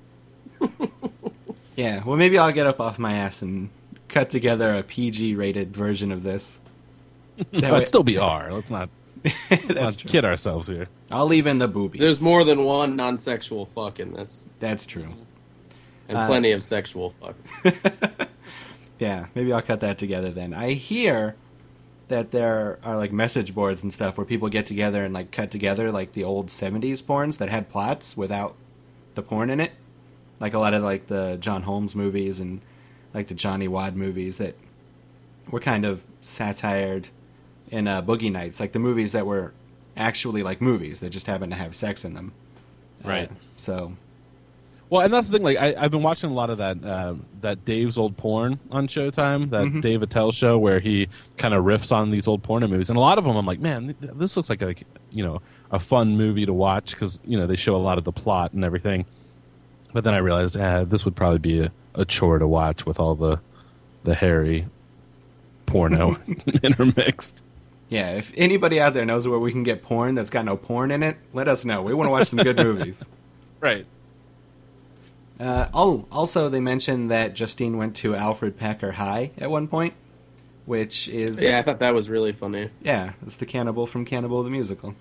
Yeah, well, maybe I'll get up off my ass and cut together a P G-rated version of this. That way- It'd still be R. Let's not. Let's That's not true. kid ourselves here. I'll leave in the boobies. There's more than one non-sexual fuck in this. That's true. And Uh, plenty of sexual fucks. Yeah, maybe I'll cut that together then. I hear that there are like message boards and stuff where people get together and like cut together like the old seventies porns that had plots without the porn in it. Like a lot of like the John Holmes movies and like the Johnny Wad movies that were kind of satired in uh, Boogie Nights, like the movies that were actually like movies that just happened to have sex in them. Right. Uh, so, Well, and that's the thing. Like, I, I've been watching a lot of that uh, that Dave's Old Porn on Showtime, that Mhm. Dave Attell show, where he kind of riffs on these old porno movies, and a lot of them, I'm like, man, th- this looks like a you know a fun movie to watch because you know they show a lot of the plot and everything. But then I realized, ah, this would probably be a, a chore to watch with all the the hairy porno intermixed. yeah, if anybody out there knows where we can get porn that's got no porn in it, let us know. We want to watch some good movies. Right. Uh, oh, also they mentioned that Justine went to Alfred Packer High at one point, which is... Yeah, I thought that was really funny. Yeah, it's the cannibal from Cannibal the Musical.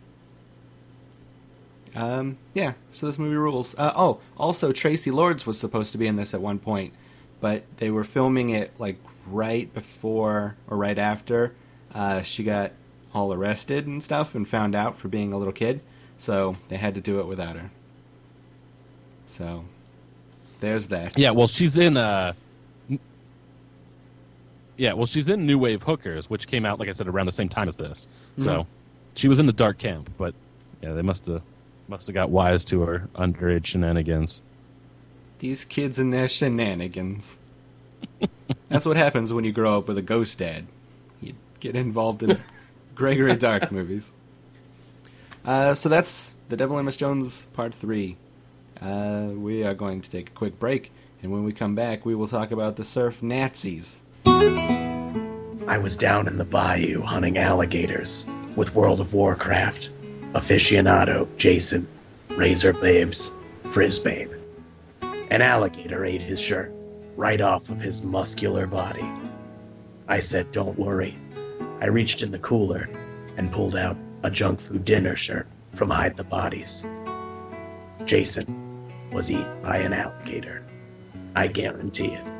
Um, yeah, so this movie rules. Uh, oh, also Tracy Lords was supposed to be in this at one point, but they were filming it like right before or right after uh, she got all arrested and stuff and found out for being a little kid, so they had to do it without her. So, there's that. Yeah, well, she's in. Uh, n- yeah, well, she's in New Wave Hookers, which came out, like I said, around the same time as this. So, Mhm. she was in the dark camp, but yeah, they must have must have got wise to her underage shenanigans. These kids and their shenanigans. That's what happens when you grow up with a ghost dad. You get involved in Gregory Dark movies. Uh, so that's The Devil and Miss Jones Part three. Uh, we are going to take a quick break, and when we come back, we will talk about the surf Nazis. I was down in the bayou hunting alligators with World of Warcraft aficionado Jason, Razor Babes, Frizbabe. An alligator ate his shirt right off of his muscular body. I said, "Don't worry." I reached in the cooler and pulled out a junk food dinner shirt from Hide the Bodies. Jason was eaten by an alligator. I guarantee it.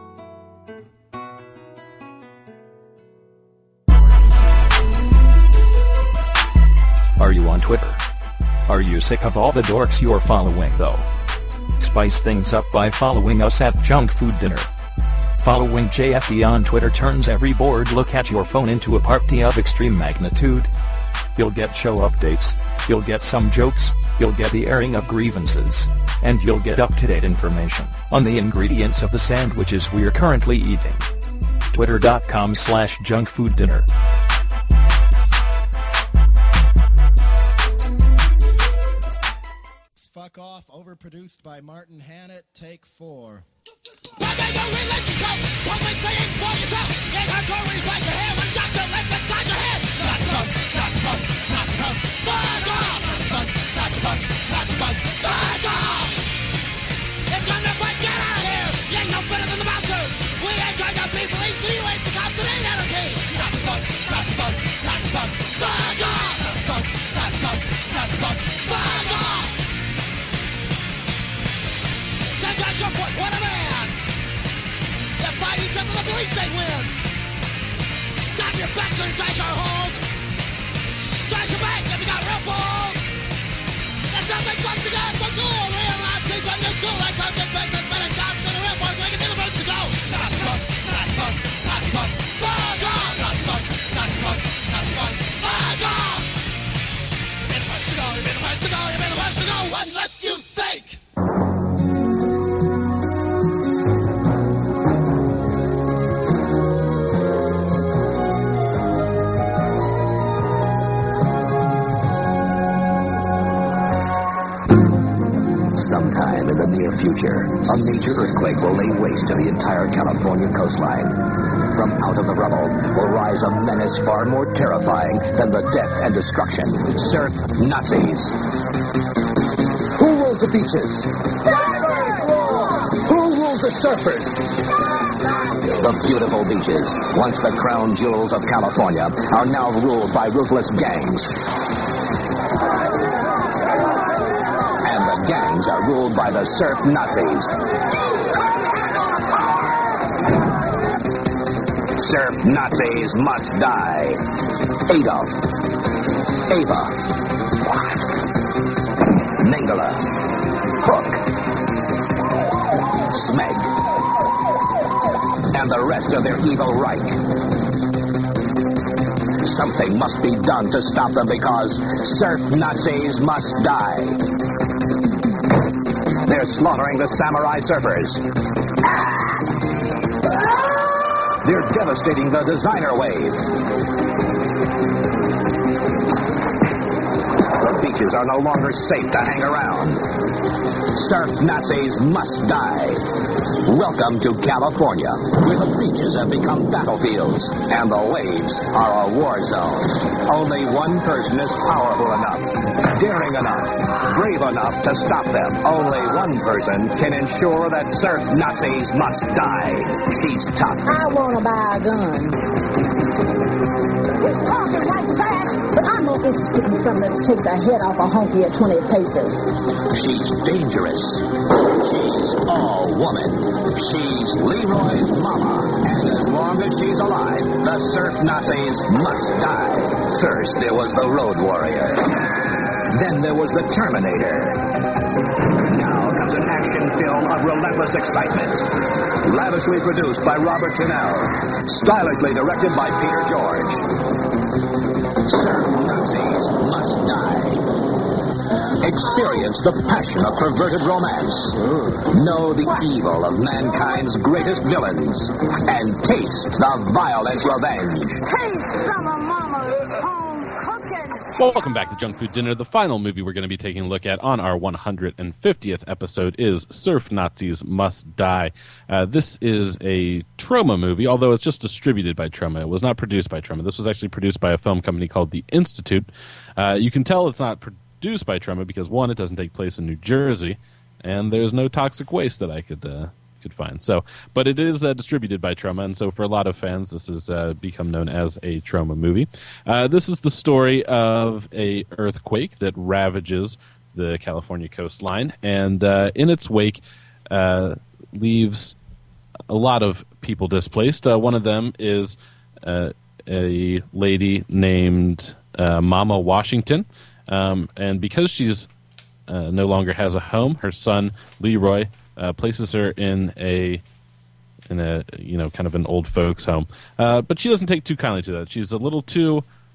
Are you on Twitter? Are you sick of all the dorks you're following though? Spice things up by following us at Junk Food Dinner. Following J F D on Twitter turns every bored look at your phone into a party of extreme magnitude. You'll get show updates, you'll get some jokes, you'll get the airing of grievances, and you'll get up-to-date information on the ingredients of the sandwiches we're currently eating. Twitter.com slash junkfooddinner. Fuck Off, overproduced by Martin Hannett, take four. What a man! They fight each other, the police state wins! Stop your backs and trash our holes! Trash your back if you got real balls! There's nothing close to God but cool! Real Nazis on your school like coaches, businessmen, and cops, and the real boys making the first to go! Nazi punks, Nazi punks, Nazi punks, fuck off! Nazi punks, Nazi punks, Nazi punks, fuck off! You've been the first to go, you've been the first to go, you've been the first to go, what lets you think? Sometime in the near future, a major earthquake will lay waste to the entire California coastline. From out of the rubble will rise a menace far more terrifying than the death and destruction. Surf Nazis. Who rules the beaches? Who rules the surfers? The beautiful beaches, once the crown jewels of California, are now ruled by ruthless gangs. Gangs are ruled by the Surf Nazis. Surf Nazis must die. Adolf. Ava. Mengele. Hook. Smeg. And the rest of their evil Reich. Something must be done to stop them because Surf Nazis must die. They're slaughtering the samurai surfers. They're devastating the designer wave. The beaches are no longer safe to hang around. Surf Nazis must die. Welcome to California, where the beaches have become battlefields and the waves are a war zone. Only one person is powerful enough, daring enough, brave enough to stop them. Only one person can ensure that Surf Nazis must die. She's tough. I want to buy a gun. We're talking like trash, but I'm more interested in something to take the head off a honky at twenty paces. She's dangerous. She's all woman. She's Leroy's mama. And as long as she's alive, the Surf Nazis must die. First, there was the Road Warrior. Then there was the Terminator. Now comes an action film of relentless excitement. Lavishly produced by Robert Tinnell. Stylishly directed by Peter George. Surf Nazis must die. Experience the passion of perverted romance. Know the evil of mankind's greatest villains. And taste the violent revenge. Taste some of Mama's home cooking. Welcome back to Junk Food Dinner. The final movie we're going to be taking a look at on our one hundred fiftieth episode is Surf Nazis Must Die. Uh, this is a Troma movie, although it's just distributed by Troma. It was not produced by Troma. This was actually produced by a film company called The Institute. Uh, you can tell it's not produced Produced by Troma because, one, it doesn't take place in New Jersey, and there's no toxic waste that I could uh, could find. So, but it is uh, distributed by Troma, and so for a lot of fans, this has uh, become known as a Troma movie. Uh, this is the story of a earthquake that ravages the California coastline, and uh, in its wake uh, leaves a lot of people displaced. Uh, one of them is uh, a lady named uh, Mama Washington. Um, and because she's uh, no longer has a home, her son Leroy uh, places her in a in a you know kind of an old folks home. Uh, but she doesn't take too kindly to that. She's a little too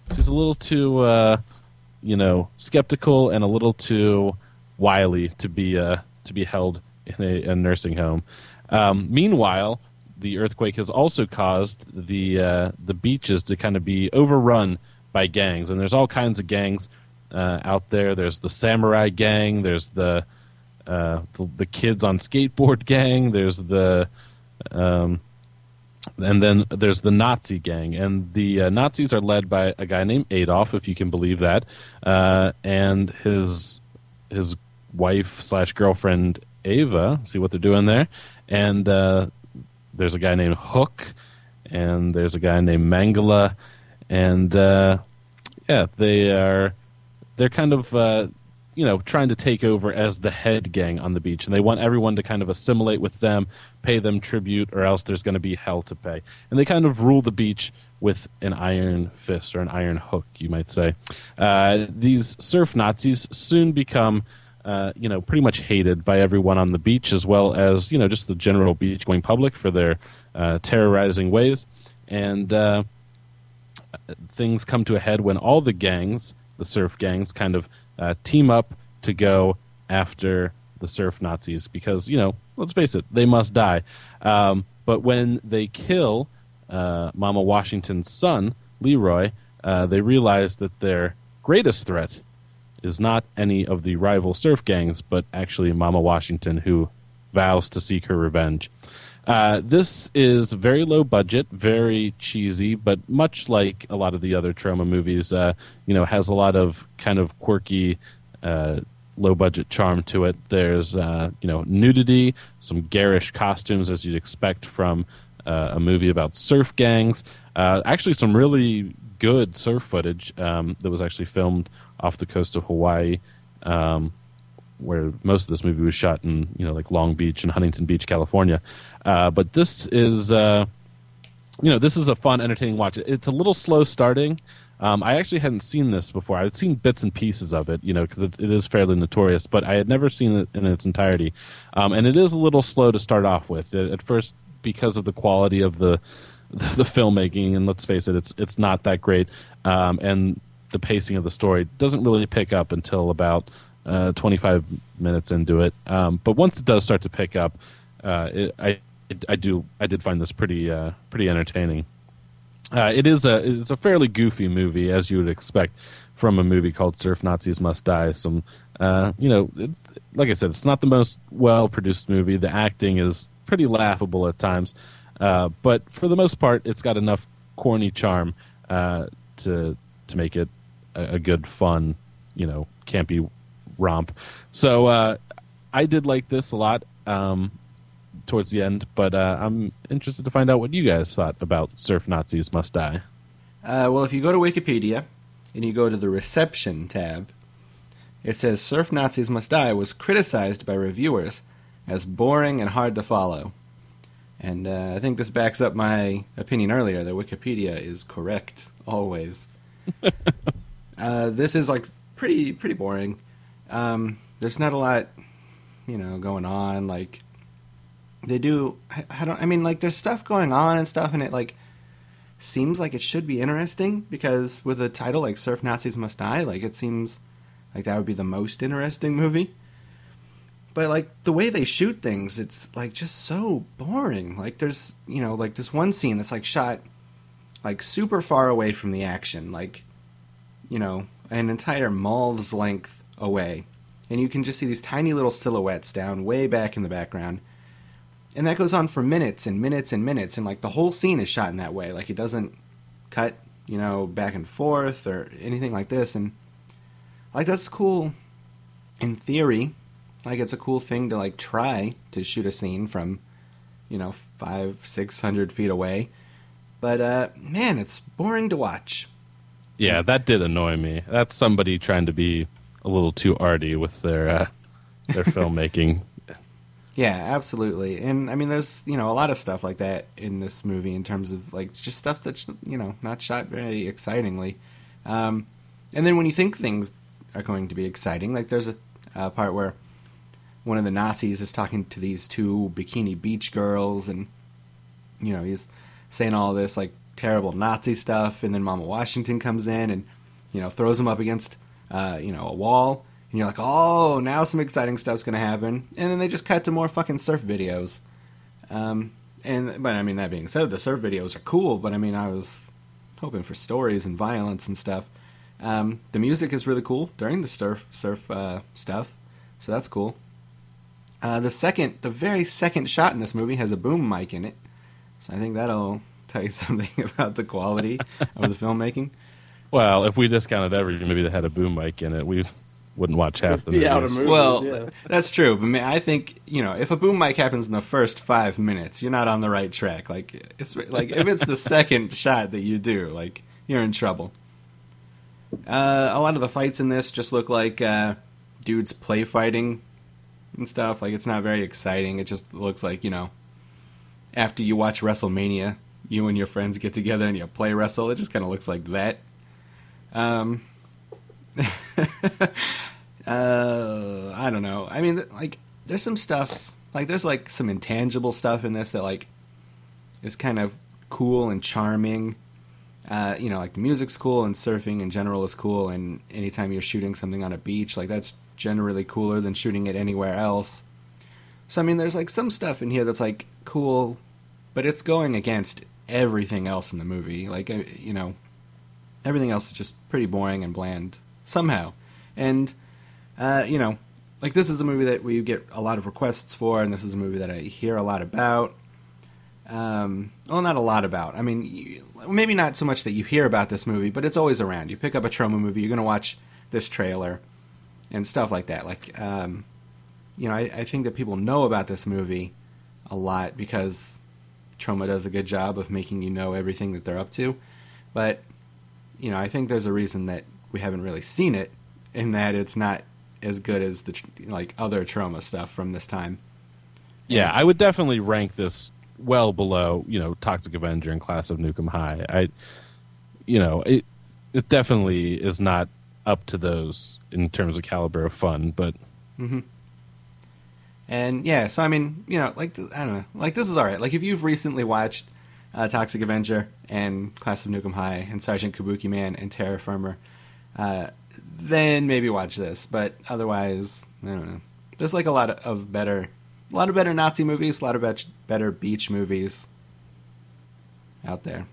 she's a little too, uh, you know, skeptical and a little too wily to be uh, to be held in a, a nursing home. Um, meanwhile, the earthquake has also caused the uh, the beaches to kind of be overrun by gangs, and there's all kinds of gangs uh, out there. There's the samurai gang. There's the uh, the, the kids on skateboard gang. There's the um, and then there's the Nazi gang, and the uh, Nazis are led by a guy named Adolf, if you can believe that, uh, and his his wife slash girlfriend Ava. See what they're doing there, and uh, there's a guy named Hook, and there's a guy named Mangala, and uh, yeah, they are they're kind of uh, you know trying to take over as the head gang on the beach, and they want everyone to kind of assimilate with them, pay them tribute, or else there's going to be hell to pay. And they kind of rule the beach with an iron fist or an iron hook, you might say. Uh, these surf Nazis soon become Uh, you know, pretty much hated by everyone on the beach, as well as, you know, just the general beach-going public for their uh, terrorizing ways. And uh, things come to a head when all the gangs, the surf gangs, kind of uh, team up to go after the surf Nazis because, you know, let's face it, they must die. Um, but when they kill uh, Mama Washington's son, Leroy, uh, they realize that their greatest threat is not any of the rival surf gangs, but actually Mama Washington, who vows to seek her revenge. Uh, this is very low budget, very cheesy, but much like a lot of the other Troma movies, uh, you know, has a lot of kind of quirky, uh, low budget charm to it. There's, uh, you know, nudity, some garish costumes as you'd expect from uh, a movie about surf gangs. Uh, actually, some really good surf footage um, that was actually filmed off the coast of Hawaii, um, where most of this movie was shot in, you know, like Long Beach and Huntington Beach, California. Uh, but this is, uh, you know, this is a fun, entertaining watch. It's a little slow starting. Um, I actually hadn't seen this before. I had seen bits and pieces of it, you know, because it, it is fairly notorious, but I had never seen it in its entirety. Um, and it is a little slow to start off with. At first, because of the quality of the the, the filmmaking, and let's face it, it's it's not that great. Um, and the pacing of the story doesn't really pick up until about uh, twenty-five minutes into it. Um, but once it does start to pick up, uh, it, I it, I do I did find this pretty uh, pretty entertaining. Uh, it is a it's a fairly goofy movie, as you would expect from a movie called Surf Nazis Must Die. Some uh, you know, it's, like I said, it's not the most well produced movie. The acting is pretty laughable at times, uh, but for the most part, it's got enough corny charm uh, to to make it a good, fun, you know, campy romp. So uh, I did like this a lot um, towards the end, but uh, I'm interested to find out what you guys thought about Surf Nazis Must Die. Uh, well, if you go to Wikipedia and you go to the reception tab, it says Surf Nazis Must Die was criticized by reviewers as boring and hard to follow. And uh, I think this backs up my opinion earlier that Wikipedia is correct, always. Uh, this is like pretty pretty boring. Um, there's not a lot, you know, going on. Like they do, I, I don't. I mean, like there's stuff going on and stuff, and it like seems like it should be interesting because with a title like Surf Nazis Must Die, like it seems like that would be the most interesting movie. But like the way they shoot things, it's like just so boring. Like there's, you know, like this one scene that's like shot like super far away from the action, like, you know, an entire mall's length away. And you can just see these tiny little silhouettes down way back in the background. And that goes on for minutes and minutes and minutes. And, like, the whole scene is shot in that way. Like, it doesn't cut, you know, back and forth or anything like this. And, like, that's cool in theory. Like, it's a cool thing to, like, try to shoot a scene from, you know, five, six hundred feet away. But, uh, man, it's boring to watch. Yeah, that did annoy me. That's somebody trying to be a little too arty with their uh, their filmmaking. Yeah, absolutely. And I mean, there's, you know, a lot of stuff like that in this movie in terms of like just stuff that's, you know, not shot very excitingly. Um, and then when you think things are going to be exciting, like there's a uh, part where one of the Nazis is talking to these two bikini beach girls, and you know he's saying all this like terrible Nazi stuff, and then Mama Washington comes in and, you know, throws him up against, uh, you know, a wall, and you're like, oh, now some exciting stuff's gonna happen, and then they just cut to more fucking surf videos. Um, and but I mean, that being said, the surf videos are cool, but I mean, I was hoping for stories and violence and stuff. Um, the music is really cool during the surf surf uh, stuff, so that's cool. Uh, the second, the very second shot in this movie has a boom mic in it, so I think that'll tell you something about the quality of the filmmaking. Well, if we discounted every movie that had a boom mic in it, we wouldn't watch half the Be movies. out of movies. Well, yeah. that's true, but I think, you know, if a boom mic happens in the first five minutes, you're not on the right track. Like, it's like if it's the second shot that you do, like, you're in trouble. Uh, a lot of the fights in this just look like uh, dudes play fighting and stuff. Like, it's not very exciting. It just looks like, you know, after you watch WrestleMania, you and your friends get together and you play wrestle. It just kind of looks like that. Um, uh, I don't know. I mean, like, there's some stuff, like, there's, like, some intangible stuff in this that, like, is kind of cool and charming. Uh, you know, like, the music's cool, and surfing in general is cool, and anytime you're shooting something on a beach, like, that's generally cooler than shooting it anywhere else. So, I mean, there's, like, some stuff in here that's, like, cool, but it's going against everything else in the movie. Like, you know, everything else is just pretty boring and bland, somehow. And, uh, you know, like, this is a movie that we get a lot of requests for, and this is a movie that I hear a lot about. Um, well, not a lot about. I mean, you, maybe not so much that you hear about this movie, but it's always around. You pick up a Troma movie, you're going to watch this trailer and stuff like that. Like, um, you know, I, I think that people know about this movie a lot because Troma does a good job of making you know everything that they're up to. But, you know, I think there's a reason that we haven't really seen it, in that it's not as good as the like other Troma stuff from this time. Yeah, I would definitely rank this well below, you know, Toxic Avenger and Class of Nukem High. I, you know, it it definitely is not up to those in terms of caliber of fun, but. Mm-hmm. And yeah, so I mean, you know, like I don't know, like this is all right. Like if you've recently watched uh, Toxic Avenger and Class of Nukem High and Sergeant Kabuki Man and Terra Firma, uh, then maybe watch this. But otherwise, I don't know. There's like a lot of better. A lot of better Nazi movies, a lot of be- better beach movies out there.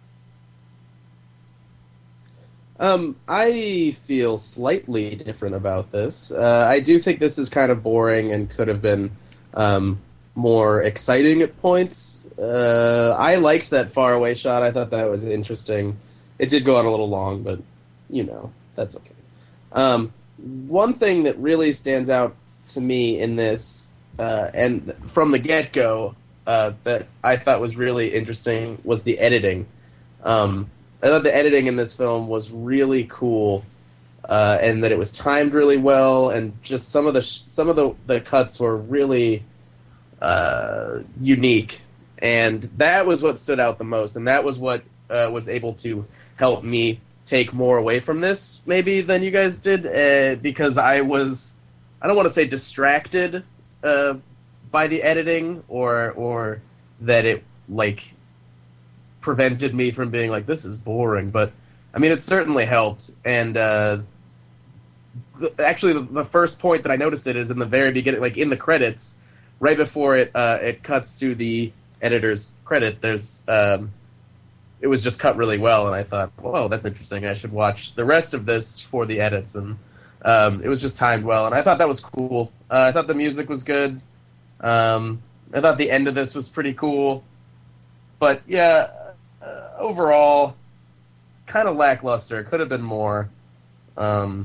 Um, I feel slightly different about this. Uh, I do think this is kind of boring and could have been um, more exciting at points. Uh, I liked that faraway shot. I thought that was interesting. It did go on a little long, but, you know, that's okay. Um, one thing that really stands out to me in this, Uh, and from the get-go, uh, that I thought was really interesting was the editing. Um, I thought the editing in this film was really cool, uh, and that it was timed really well, and just some of the sh- some of the, the cuts were really uh, unique, and that was what stood out the most, and that was what uh, was able to help me take more away from this, maybe, than you guys did, uh, because I was, I don't want to say distracted, Uh, by the editing, or or that it like prevented me from being like, this is boring, but I mean it certainly helped. And uh, the, actually the, the first point that I noticed it is in the very beginning, like in the credits, right before it uh, it cuts to the editor's credit. There's um, it was just cut really well, and I thought, whoa, that's interesting. I should watch the rest of this for the edits. And Um, it was just timed well, and I thought that was cool. Uh, I thought the music was good. Um, I thought the end of this was pretty cool. But, yeah, uh, overall, kind of lackluster. Could have been more, um,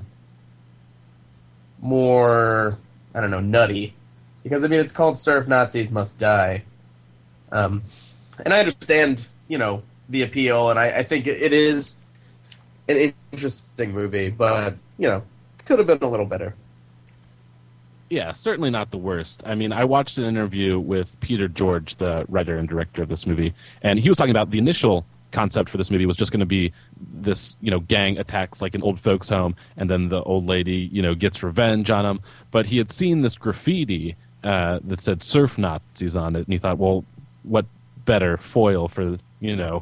more, I don't know, nutty. Because, I mean, it's called Surf Nazis Must Die. Um, and I understand, you know, the appeal, and I, I think it, it is an interesting movie, but, you know, could have been a little better. Yeah, certainly not the worst. I mean, I watched an interview with Peter George, the writer and director of this movie, and he was talking about the initial concept for this movie was just going to be this, you know, gang attacks like an old folks home, and then the old lady, you know, gets revenge on them. But he had seen this graffiti uh, that said Surf Nazis on it, and he thought, well, what better foil for, you know,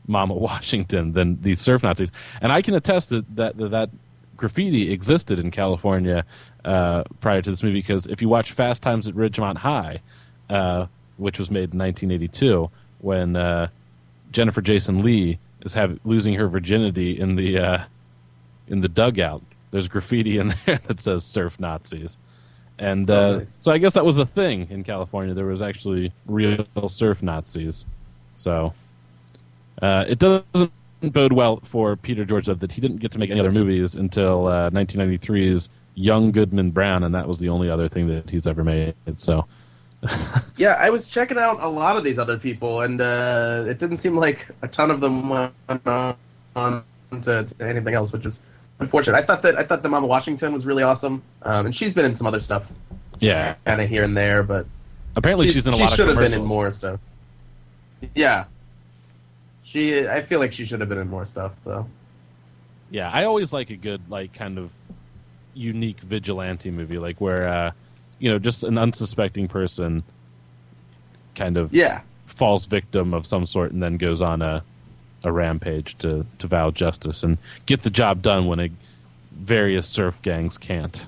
Mama Washington than the surf Nazis. And I can attest that that, that, that graffiti existed in California uh, prior to this movie, because if you watch Fast Times at Ridgemont High, uh, which was made in nineteen eighty-two, when uh, Jennifer Jason Leigh is have, losing her virginity in the uh, in the dugout, there's graffiti in there that says "Surf Nazis," and uh, Oh, nice. so I guess that was a thing in California. There was actually real surf Nazis. So uh, it doesn't bode well for Peter George that he didn't get to make any other movies until uh, nineteen ninety-three's Young Goodman Brown, and that was the only other thing that he's ever made. So. Yeah, I was checking out a lot of these other people, and uh, it didn't seem like a ton of them went on, on to, to anything else, which is unfortunate. I thought that I thought that Mama Washington was really awesome, um, and she's been in some other stuff, Yeah. kind of here and there, but Apparently she's, in a she lot of should have commercials. been in more stuff. Yeah, she. I feel like she should have been in more stuff, though. Yeah, I always like a good, like, kind of unique vigilante movie, like where, uh, you know, just an unsuspecting person kind of Yeah. falls victim of some sort and then goes on a a rampage to, to vow justice and get the job done when a, various surf gangs can't.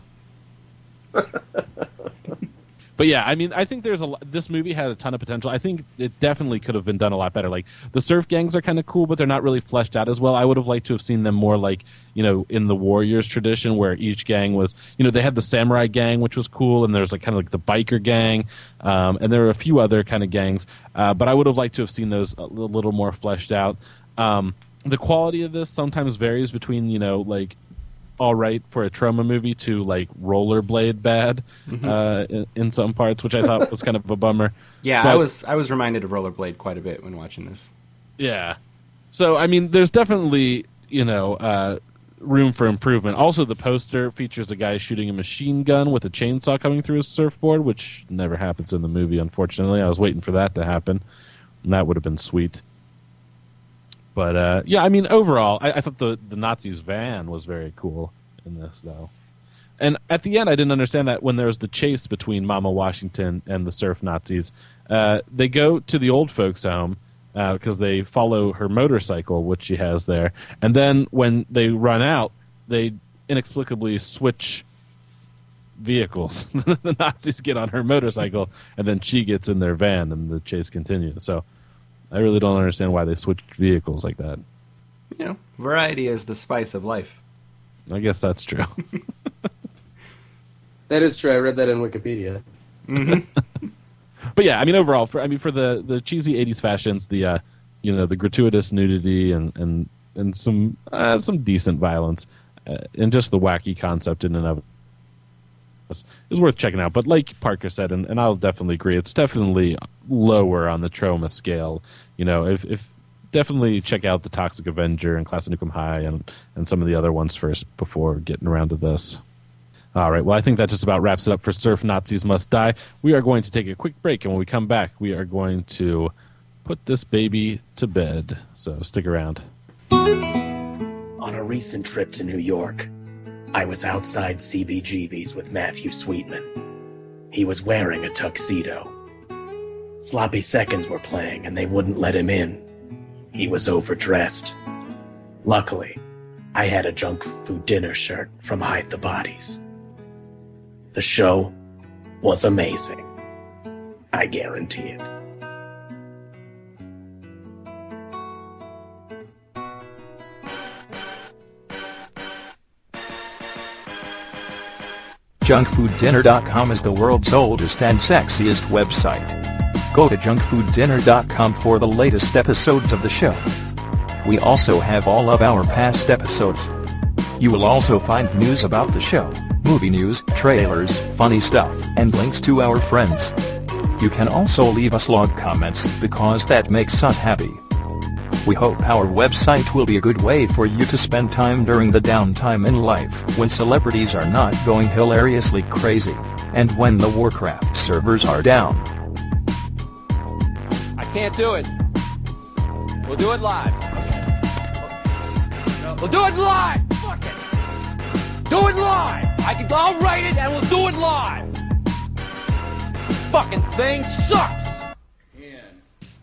But yeah, I mean, I think there's a lo- this movie had a ton of potential. I think it definitely could have been done a lot better. Like the surf gangs are kind of cool, but they're not really fleshed out as well. I would have liked to have seen them more like, you know, in the Warriors tradition, where each gang was, you know, they had the samurai gang, which was cool, and there was like kind of like the biker gang, um, and there were a few other kind of gangs. Uh, but I would have liked to have seen those a little, little more fleshed out. Um, the quality of this sometimes varies between, you know, like all right for a trauma movie to like Rollerblade bad Mhm. uh, in, in some parts, which I thought was kind of a bummer. Yeah, But- I was I was reminded of Rollerblade quite a bit when watching this. Yeah. So, I mean, there's definitely, you know, uh, room for improvement. Also, the poster features a guy shooting a machine gun with a chainsaw coming through his surfboard, which never happens in the movie, unfortunately. I was waiting for that to happen, and that would have been sweet. But, uh, yeah, I mean, overall, I, I thought the, the Nazis' van was very cool in this, though. And at the end, I didn't understand that when there was the chase between Mama Washington and the surf Nazis. Uh, they go to the old folks' home because they follow her motorcycle, which she has there. And then when they run out, they inexplicably switch vehicles. The Nazis get on her motorcycle, and then she gets in their van, and the chase continues. So I really don't understand why they switched vehicles like that. You know, variety is the spice of life. I guess that's true. That is true. I read that in Wikipedia. Mm-hmm. But yeah, I mean, overall, for I mean, for the, the cheesy eighties fashions, the uh, you know, the gratuitous nudity and and and some uh, some decent violence, uh, and just the wacky concept in and of it is worth checking out. But like Parker said, and, and I'll definitely agree, it's definitely lower on the trauma scale. You know, if if definitely check out the Toxic Avenger and Class of Nukem High and and some of the other ones first before getting around to this. All right, well, I think that just about wraps it up for Surf Nazis Must Die. We are going to take a quick break, and when we come back, we are going to put this baby to bed. So stick around. On a recent trip to New York, I was outside C B G B's with Matthew Sweetman. He was wearing a tuxedo. Sloppy Seconds were playing, and they wouldn't let him in. He was overdressed. Luckily, I had a junk food dinner shirt from Hide the Bodies. The show was amazing. I guarantee it. junk food dinner dot com is the world's oldest and sexiest website. Go to junk food dinner dot com for the latest episodes of the show. We also have all of our past episodes. You will also find news about the show, movie news, trailers, funny stuff, and links to our friends. You can also leave us log comments because that makes us happy. We hope our website will be a good way for you to spend time during the downtime in life when celebrities are not going hilariously crazy, and when the Warcraft servers are down. I can't do it. We'll do it live. We'll do it live! Fuck it! Do it live! I can, I'll write it and we'll do it live! Fucking thing sucks!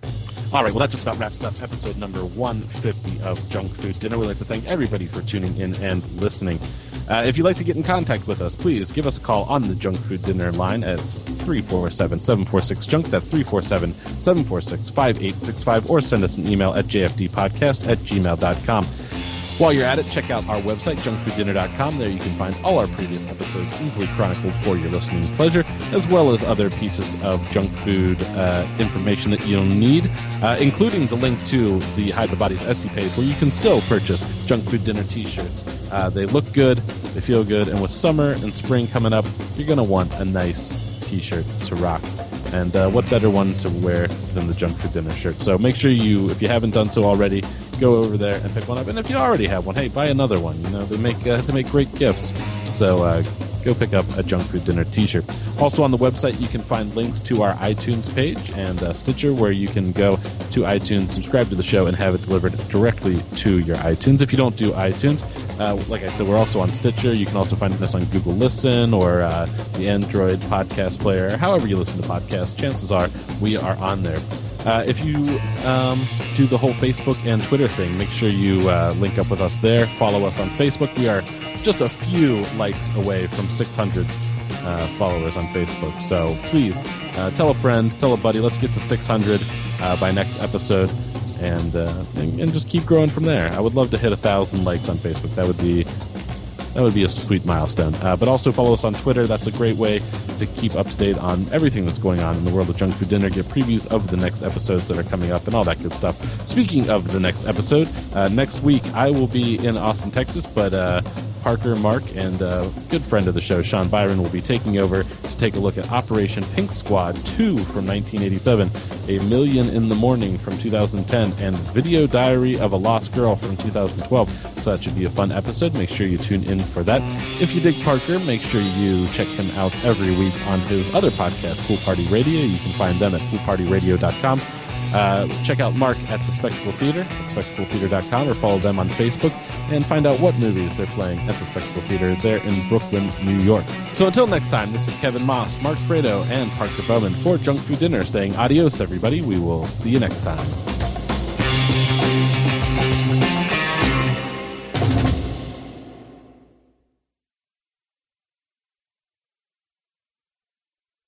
All right, well, that just about wraps up episode number one fifty of Junk Food Dinner. We'd like to thank everybody for tuning in and listening. Uh, if you'd like to get in contact with us, please give us a call on the Junk Food Dinner line at three four seven, seven four six, junk. That's three four seven, seven four six, five eight six five, or send us an email at j f d podcast at gmail dot com. While you're at it, check out our website, junk food dinner dot com. There you can find all our previous episodes easily chronicled for your listening pleasure, as well as other pieces of junk food uh, information that you'll need, uh, including the link to the Hide the Bodies Etsy page, where you can still purchase Junk Food Dinner t-shirts. Uh, they look good, they feel good, and with summer and spring coming up, you're going to want a nice t-shirt to rock. And uh, what better one to wear than the Junk Food Dinner shirt? So make sure you, if you haven't done so already, go over there and pick one up. And if you already have one, hey, buy another one. You know, they make uh, they make great gifts. So uh, go pick up a Junk Food Dinner t-shirt. Also on the website, you can find links to our iTunes page and uh, Stitcher, where you can go to iTunes, subscribe to the show, and have it delivered directly to your iTunes. If you don't do iTunes, uh, like I said, we're also on Stitcher. You can also find us on Google Listen or uh, the Android podcast player. However you listen to podcasts, chances are we are on there. Uh, if you um, do the whole Facebook and Twitter thing, make sure you uh, link up with us there. Follow us on Facebook. We are just a few likes away from six hundred uh, followers on Facebook. So please uh, tell a friend, tell a buddy. Let's get to six hundred uh, by next episode, and, uh, and and just keep growing from there. I would love to hit a thousand likes on Facebook. That would be that would be a sweet milestone. Uh, but also follow us on Twitter. That's a great way to keep up to date on everything that's going on in the world of Junk Food Dinner, get previews of the next episodes that are coming up and all that good stuff. Speaking of the next episode, uh, next week I will be in Austin, Texas, but uh, Parker, Mark, and a good friend of the show, Sean Byron, will be taking over to take a look at Operation Pink Squad two from nineteen eighty-seven, A Million in the Morning from two thousand ten, and Video Diary of a Lost Girl from two thousand twelve. So that should be a fun episode. Make sure you tune in for that. If you dig Parker, make sure you check him out every week on his other podcast, Pool Party Radio. You can find them at pool party radio dot com. Uh, check out Mark at the Spectacle Theater at spectacle theater dot com, or follow them on Facebook and find out what movies they're playing at the Spectacle Theater there in Brooklyn, New York. So until next time, this is Kevin Moss, Mark Fredo, and Parker Bowman for Junk Food Dinner saying adios, everybody. We will see you next time.